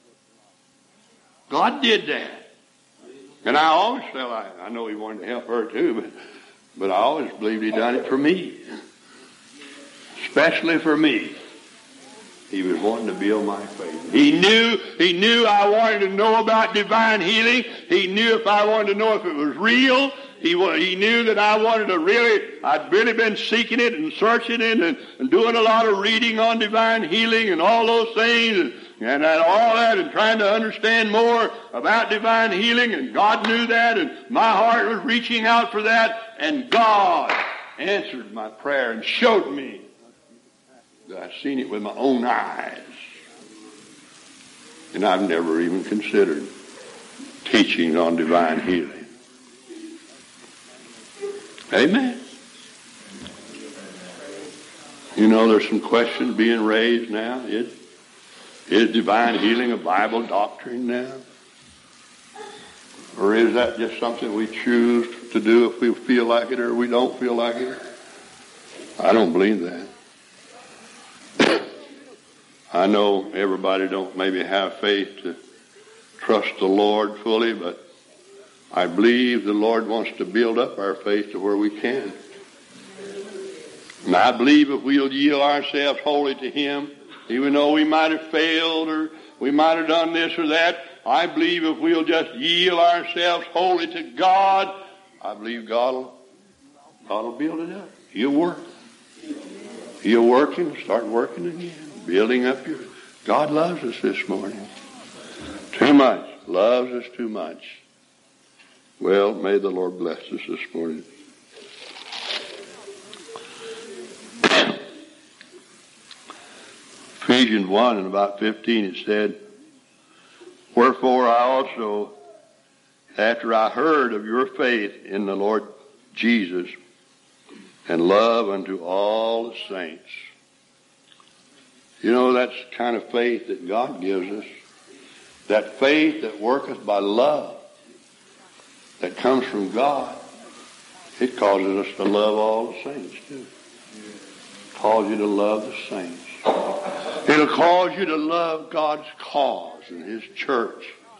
God did that. And I always felt, I, I know He wanted to help her too, but, but I always believed He done it for me. Especially for me. He was wanting to build my faith. He knew, he knew I wanted to know about divine healing. He knew if I wanted to know if it was real. He, he knew that I wanted to really, I'd really been seeking it and searching it and, and doing a lot of reading on divine healing and all those things and, and all that and trying to understand more about divine healing. And God knew that and my heart was reaching out for that. And God answered my prayer and showed me that I've seen it with my own eyes. And I've never even considered teaching on divine healing. Amen. You know, there's some questions being raised now. Is, is divine healing a Bible doctrine now? Or is that just something we choose to do if we feel like it or we don't feel like it? I don't believe that. I know everybody don't maybe have faith to trust the Lord fully, but I believe the Lord wants to build up our faith to where we can. And I believe if we'll yield ourselves wholly to Him, even though we might have failed or we might have done this or that, I believe if we'll just yield ourselves wholly to God, I believe God will, God will build it up. He'll work. He'll work and start working again. Building up your... God loves us this morning. Too much. Loves us too much. Well, may the Lord bless us this morning. Ephesians one and about fifteen it said, wherefore I also, after I heard of your faith in the Lord Jesus and love unto all the saints. You know, that's the kind of faith that God gives us. That faith that worketh by love, that comes from God. It causes us to love all the saints, too. It calls you to love the saints. It'll cause you to love God's cause and His church.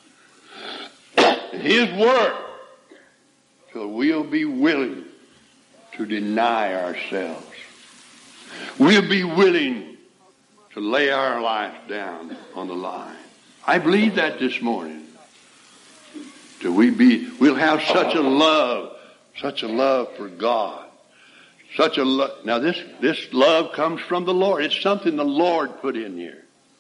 His work. So we'll be willing to deny ourselves. We'll be willing to lay our life down on the line. I believe that this morning. Till we be, we'll have such a love, such a love for God. Such a love. Now this, this love comes from the Lord. It's something the Lord put in here.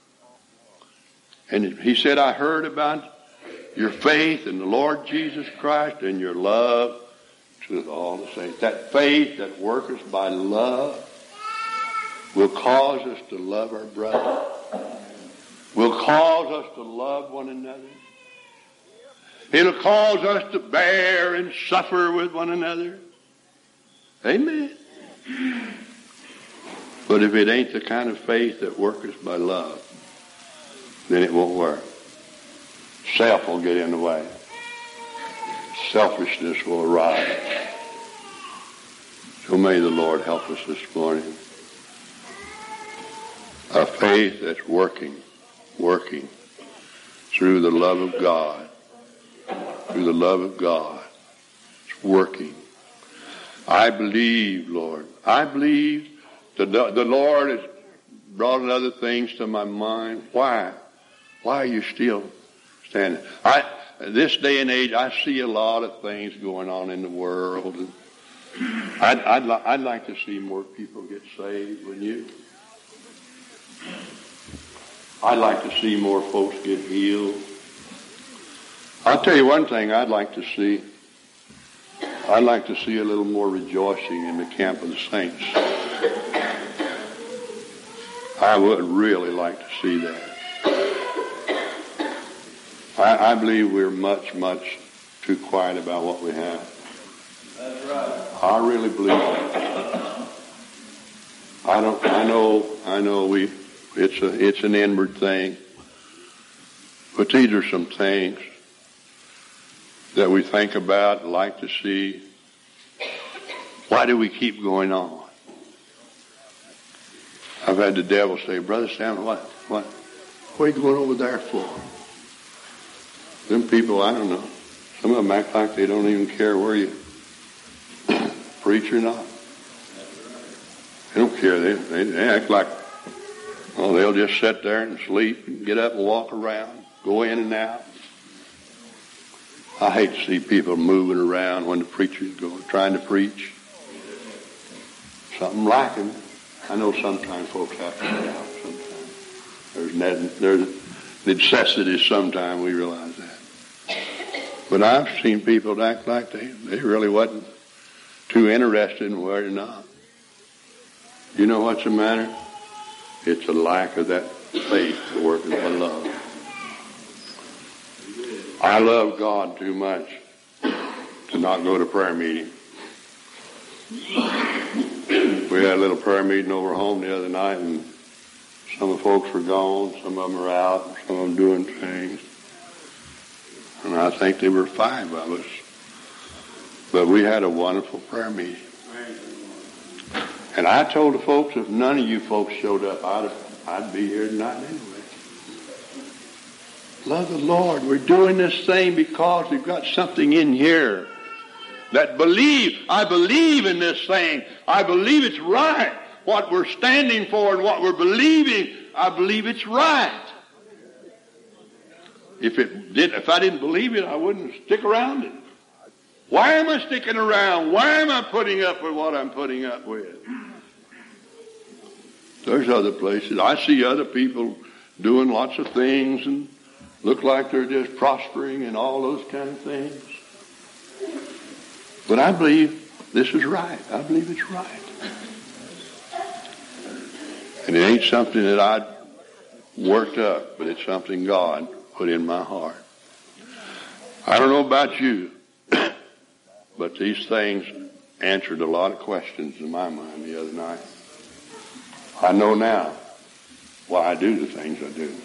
And He said, I heard about your faith in the Lord Jesus Christ and your love to all the saints. That faith that worketh by love will cause us to love our brother. Will cause us to love one another. It'll cause us to bear and suffer with one another. Amen. But if it ain't the kind of faith that worketh by love, then it won't work. Self will get in the way. Selfishness will arise. So may the Lord help us this morning. A faith that's working, working through the love of God. Through the love of God. It's working. I believe, Lord. I believe the, the Lord has brought other things to my mind. Why? Why are you still standing? I, this day and age, I see a lot of things going on in the world. And I'd, I'd, li- I'd like to see more people get saved, wouldn't you? I'd like to see more folks get healed. I'll tell you one thing I'd like to see. I'd like to see a little more rejoicing in the camp of the saints. I would really like to see that. I, I believe we're much, much too quiet about what we have. That's right. I really believe that. I don't. I know. I know. We. It's a. It's an inward thing. But these are some things that we think about, and like to see. Why do we keep going on? I've had the devil say, Brother Sam, what, what, what are you going over there for? Them people, I don't know. Some of them act like they don't even care where you preach or not. They don't care. They, they, they act like, oh, they'll just sit there and sleep and get up and walk around, go in and out. I hate to see people moving around when the preacher's going, trying to preach. Something lacking. I know sometimes folks have to get out. Sometimes there's ne- there's necessity. Sometimes we realize that. But I've seen people act like they they really wasn't too interested in where they're not. You know what's the matter? It's a lack of that faith to work with the love. I love God too much to not go to prayer meeting. We had a little prayer meeting over home the other night, and some of the folks were gone, some of them are out, some of them doing things. And I think there were five of us. But we had a wonderful prayer meeting. And I told the folks, if none of you folks showed up, I'd, I'd be here tonight anyway. Love the Lord. We're doing this thing because we've got something in here that believe, I believe in this thing. I believe it's right. What we're standing for and what we're believing, I believe it's right. If it did, if I didn't believe it, I wouldn't stick around it. Why am I sticking around? Why am I putting up with what I'm putting up with? There's other places. I see other people doing lots of things and look like they're just prospering and all those kind of things. But I believe this is right. I believe it's right. And it ain't something that I worked up, but it's something God put in my heart. I don't know about you, but these things answered a lot of questions in my mind the other night. I know now why I do the things I do.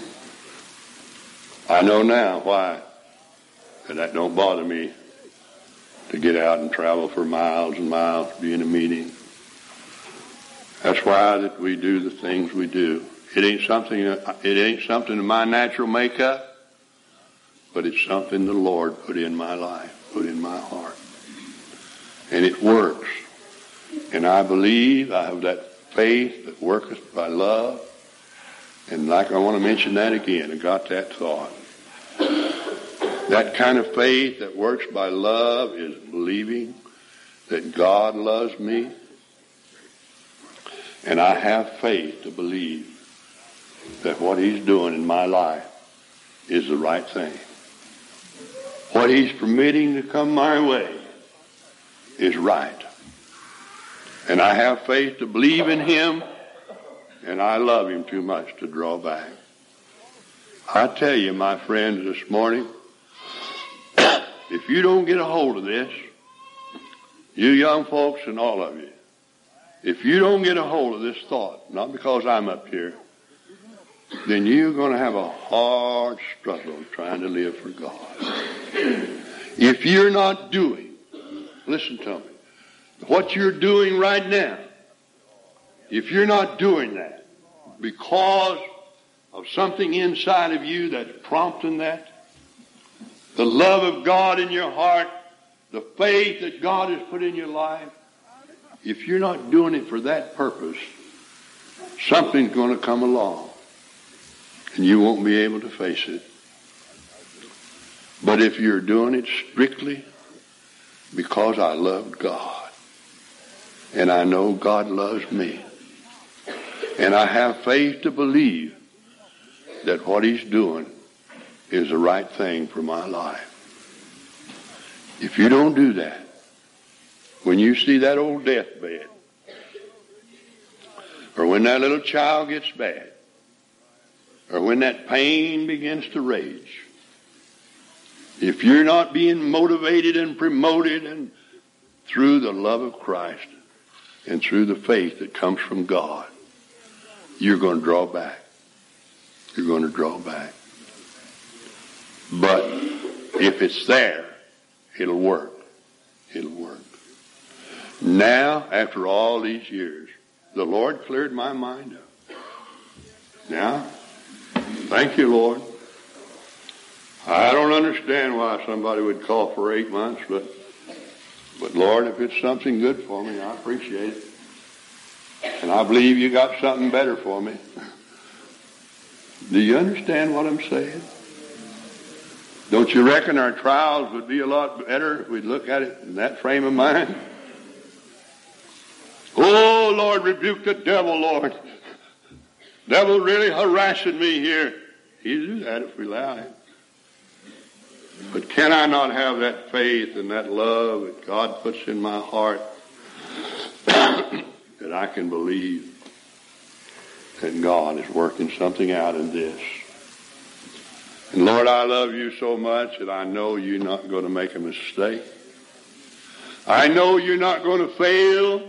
I know now why, and that don't bother me to get out and travel for miles and miles to be in a meeting. That's why that we do the things we do. It ain't something. It ain't something in my natural makeup, but it's something the Lord put in my life, put in my heart, and it works. And I believe I have that faith that worketh by love. And like I want to mention that again, I got that thought. That kind of faith that works by love is believing that God loves me. And I have faith to believe that what He's doing in my life is the right thing. What He's permitting to come my way is right. And I have faith to believe in Him, and I love Him too much to draw back. I tell you, my friends, this morning, if you don't get a hold of this, you young folks and all of you, if you don't get a hold of this thought, not because I'm up here, then you're going to have a hard struggle trying to live for God. If you're not doing, listen to me, what you're doing right now, if you're not doing that because of something inside of you that's prompting that, the love of God in your heart, the faith that God has put in your life, if you're not doing it for that purpose, something's going to come along and you won't be able to face it. But if you're doing it strictly because I love God and I know God loves me and I have faith to believe that what He's doing is the right thing for my life. If you don't do that, When you see that old deathbed, or when that little child gets bad, or when that pain begins to rage, if you're not being motivated and promoted and through the love of Christ and through the faith that comes from God, you're going to draw back. You're going to draw back. But if it's there, it'll work. It'll work. Now, after all these years, the Lord cleared my mind up. Now, thank you, Lord. I don't understand why somebody would call for eight months, but, but Lord, if it's something good for me, I appreciate it. And I believe you got something better for me. Do you understand what I'm saying? Don't you reckon our trials would be a lot better if we'd look at it in that frame of mind? Oh, Lord, rebuke the devil, Lord. Devil really harassing me here. He'll do that if we allow him. But can I not have that faith and that love that God puts in my heart that I can believe that God is working something out in this? And Lord, I love you so much that I know you're not going to make a mistake. I know you're not going to fail.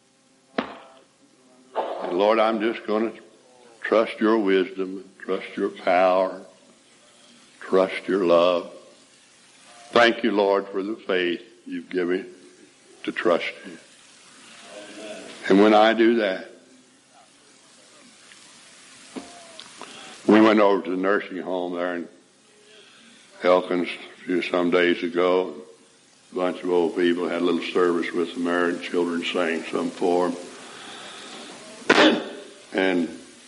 And Lord, I'm just going to trust your wisdom, trust your power, trust your love. Thank you, Lord, for the faith you've given to trust you. And when I do that, we went over to the nursing home there in Elkins a few some days ago. A bunch of old people had a little service with them there, and children sang some for them. And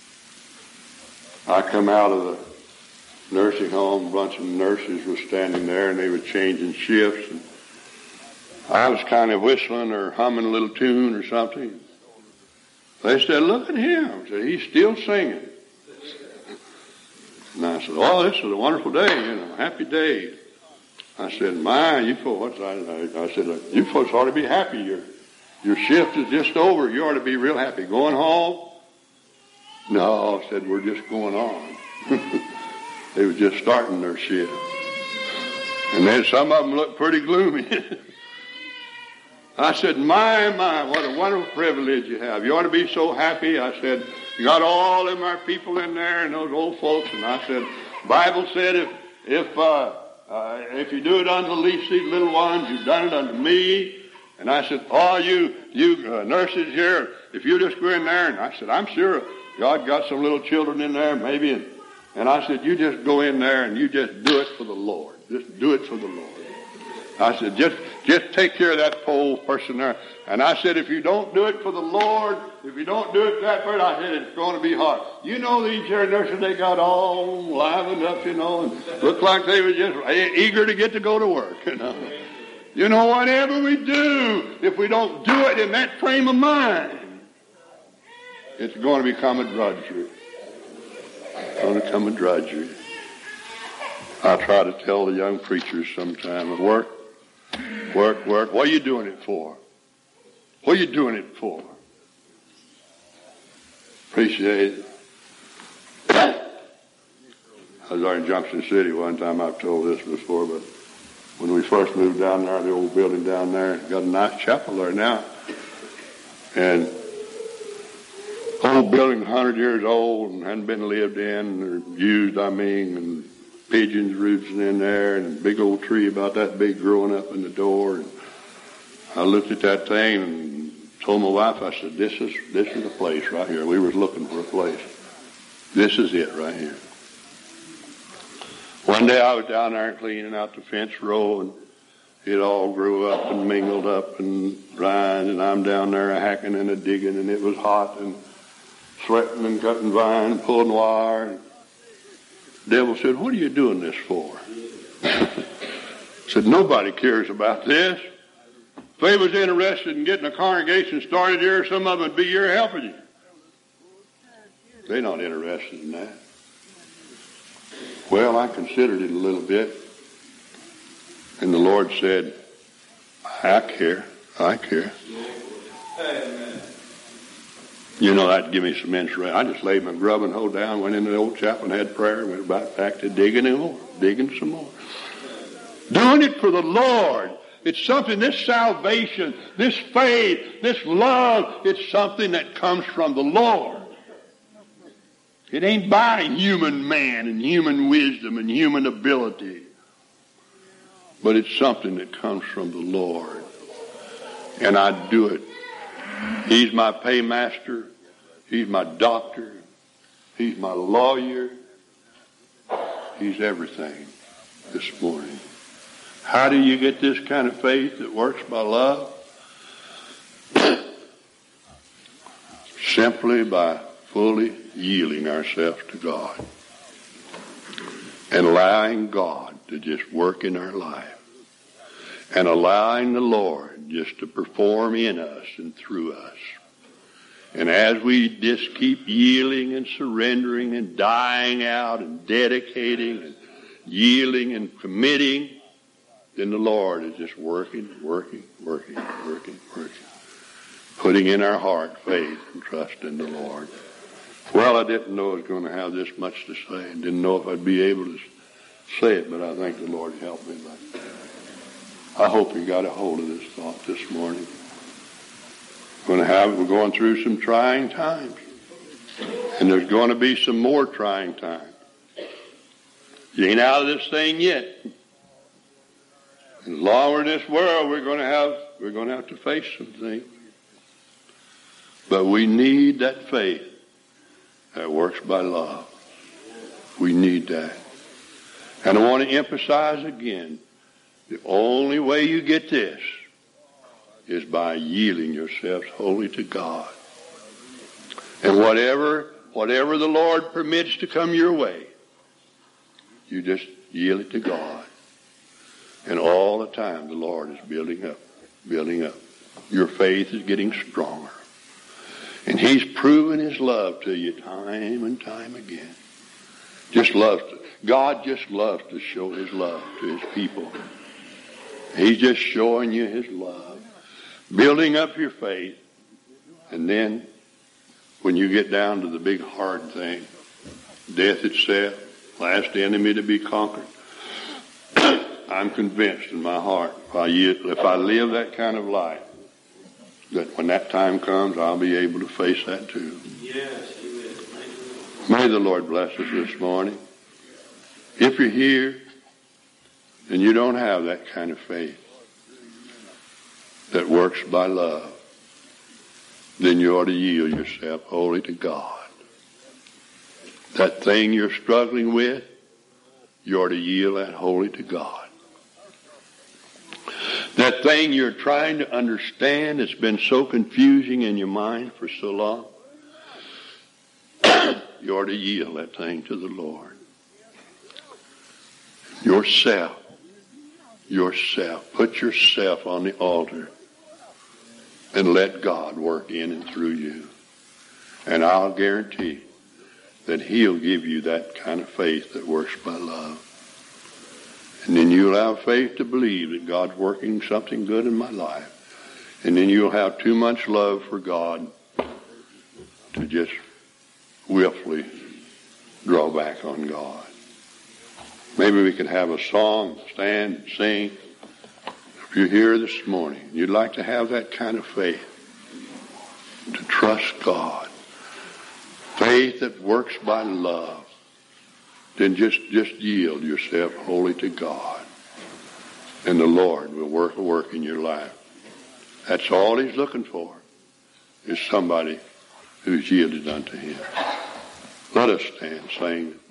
I come out of the nursing home, a bunch of nurses were standing there, and they were changing shifts. And I was kind of whistling or humming a little tune or something. They said, "Look at him." I said, "He's still singing." And I said, "Oh, this is a wonderful day, you know, happy day." I said, "My, you folks," I, I, I said, "you folks ought to be happy. Your, your shift is just over. You ought to be real happy. Going home?" "No," I said, "we're just going on." They were just starting their shift. And then some of them looked pretty gloomy. I said, my, my, what a wonderful privilege you have. You ought to be so happy. I said, you got all them our people in there and those old folks. And I said, Bible said if if uh, uh, if you do it unto the least these little ones, you've done it unto me. And I said, all you you uh, nurses here, if you just go in there, and I said, I'm sure God got some little children in there, maybe. And, and I said, you just go in there and you just do it for the Lord. Just do it for the Lord. I said, just just take care of that poor person there. And I said, if you don't do it for the Lord, if you don't do it that way, I said, it's going to be hard. You know, these here nurses, they got all livened up, you know, and looked like they were just eager to get to go to work, you know. You know, whatever we do, if we don't do it in that frame of mind, it's going to become a drudgery. It's going to become a drudgery. I try to tell the young preachers sometimes, work, work, work. What are you doing it for? What are you doing it for? Appreciate it. I was there in Junction City one time. I've told this before, but when we first moved down there, the old building down there, got a nice chapel there now. And old building, one hundred years old and hadn't been lived in or used, I mean, and pigeons roosting in there and a big old tree about that big growing up in the door. And I looked at that thing and told my wife, I said, this is this is the place right here. We were looking for a place. This is it right here. One day I was down there cleaning out the fence row, and it all grew up and mingled up and dried, and I'm down there hacking and a digging, and it was hot and sweating and cutting vine and pulling wire. And the devil said, what are you doing this for? Said, nobody cares about this. If they was interested in getting a congregation started here, some of them would be here helping you. They're not interested in that. Well, I considered it a little bit, and the Lord said, I care. I care. Amen. You know, that'd give me some inspiration. I just laid my grub and hoe down, went into the old chapel and had prayer, went back, back to digging and more, digging some more. Doing it for the Lord. It's something, this salvation, this faith, this love, it's something that comes from the Lord. It ain't by human man and human wisdom and human ability. But it's something that comes from the Lord. And I do it. He's my paymaster. He's my doctor. He's my lawyer. He's everything this morning. How do you get this kind of faith that works by love? Simply by fully yielding ourselves to God and allowing God to just work in our life and allowing the Lord just to perform in us and through us. And as we just keep yielding and surrendering and dying out and dedicating and yielding and committing, then the Lord is just working, working, working, working, working, putting in our heart faith and trust in the Lord. Well, I didn't know I was going to have this much to say and didn't know if I'd be able to say it, but I think the Lord helped me. But I hope you got a hold of this thought this morning. We're going to have, we're going through some trying times, and there's going to be some more trying times. You ain't out of this thing yet. As long as we're in this world, we're going to have, we're going to have to face some things. But we need that faith that works by love. We need that. And I want to emphasize again, the only way you get this is by yielding yourselves wholly to God. And whatever, whatever the Lord permits to come your way, you just yield it to God. And all the time the Lord is building up, building up. Your faith is getting stronger. And He's proven His love to you time and time again. Just loves to, God just loves to show His love to His people. He's just showing you His love, building up your faith. And then when you get down to the big hard thing, death itself, last enemy to be conquered, I'm convinced in my heart, if I, if I live that kind of life, that when that time comes, I'll be able to face that too. Yes, Amen. May the Lord bless us this morning. If you're here and you don't have that kind of faith that works by love, then you ought to yield yourself wholly to God. That thing you're struggling with, you ought to yield that wholly to God. That thing you're trying to understand that's been so confusing in your mind for so long, you ought to yield that thing to the Lord. Yourself, yourself, put yourself on the altar and let God work in and through you. And I'll guarantee that He'll give you that kind of faith that works by love. And then you'll have faith to believe that God's working something good in my life. And then you'll have too much love for God to just willfully draw back on God. Maybe we could have a song, stand and sing. If you're here this morning, you'd like to have that kind of faith, to trust God, faith that works by love, then just, just yield yourself wholly to God. And the Lord will work a work in your life. That's all He's looking for, is somebody who's yielded unto Him. Let us stand, sing.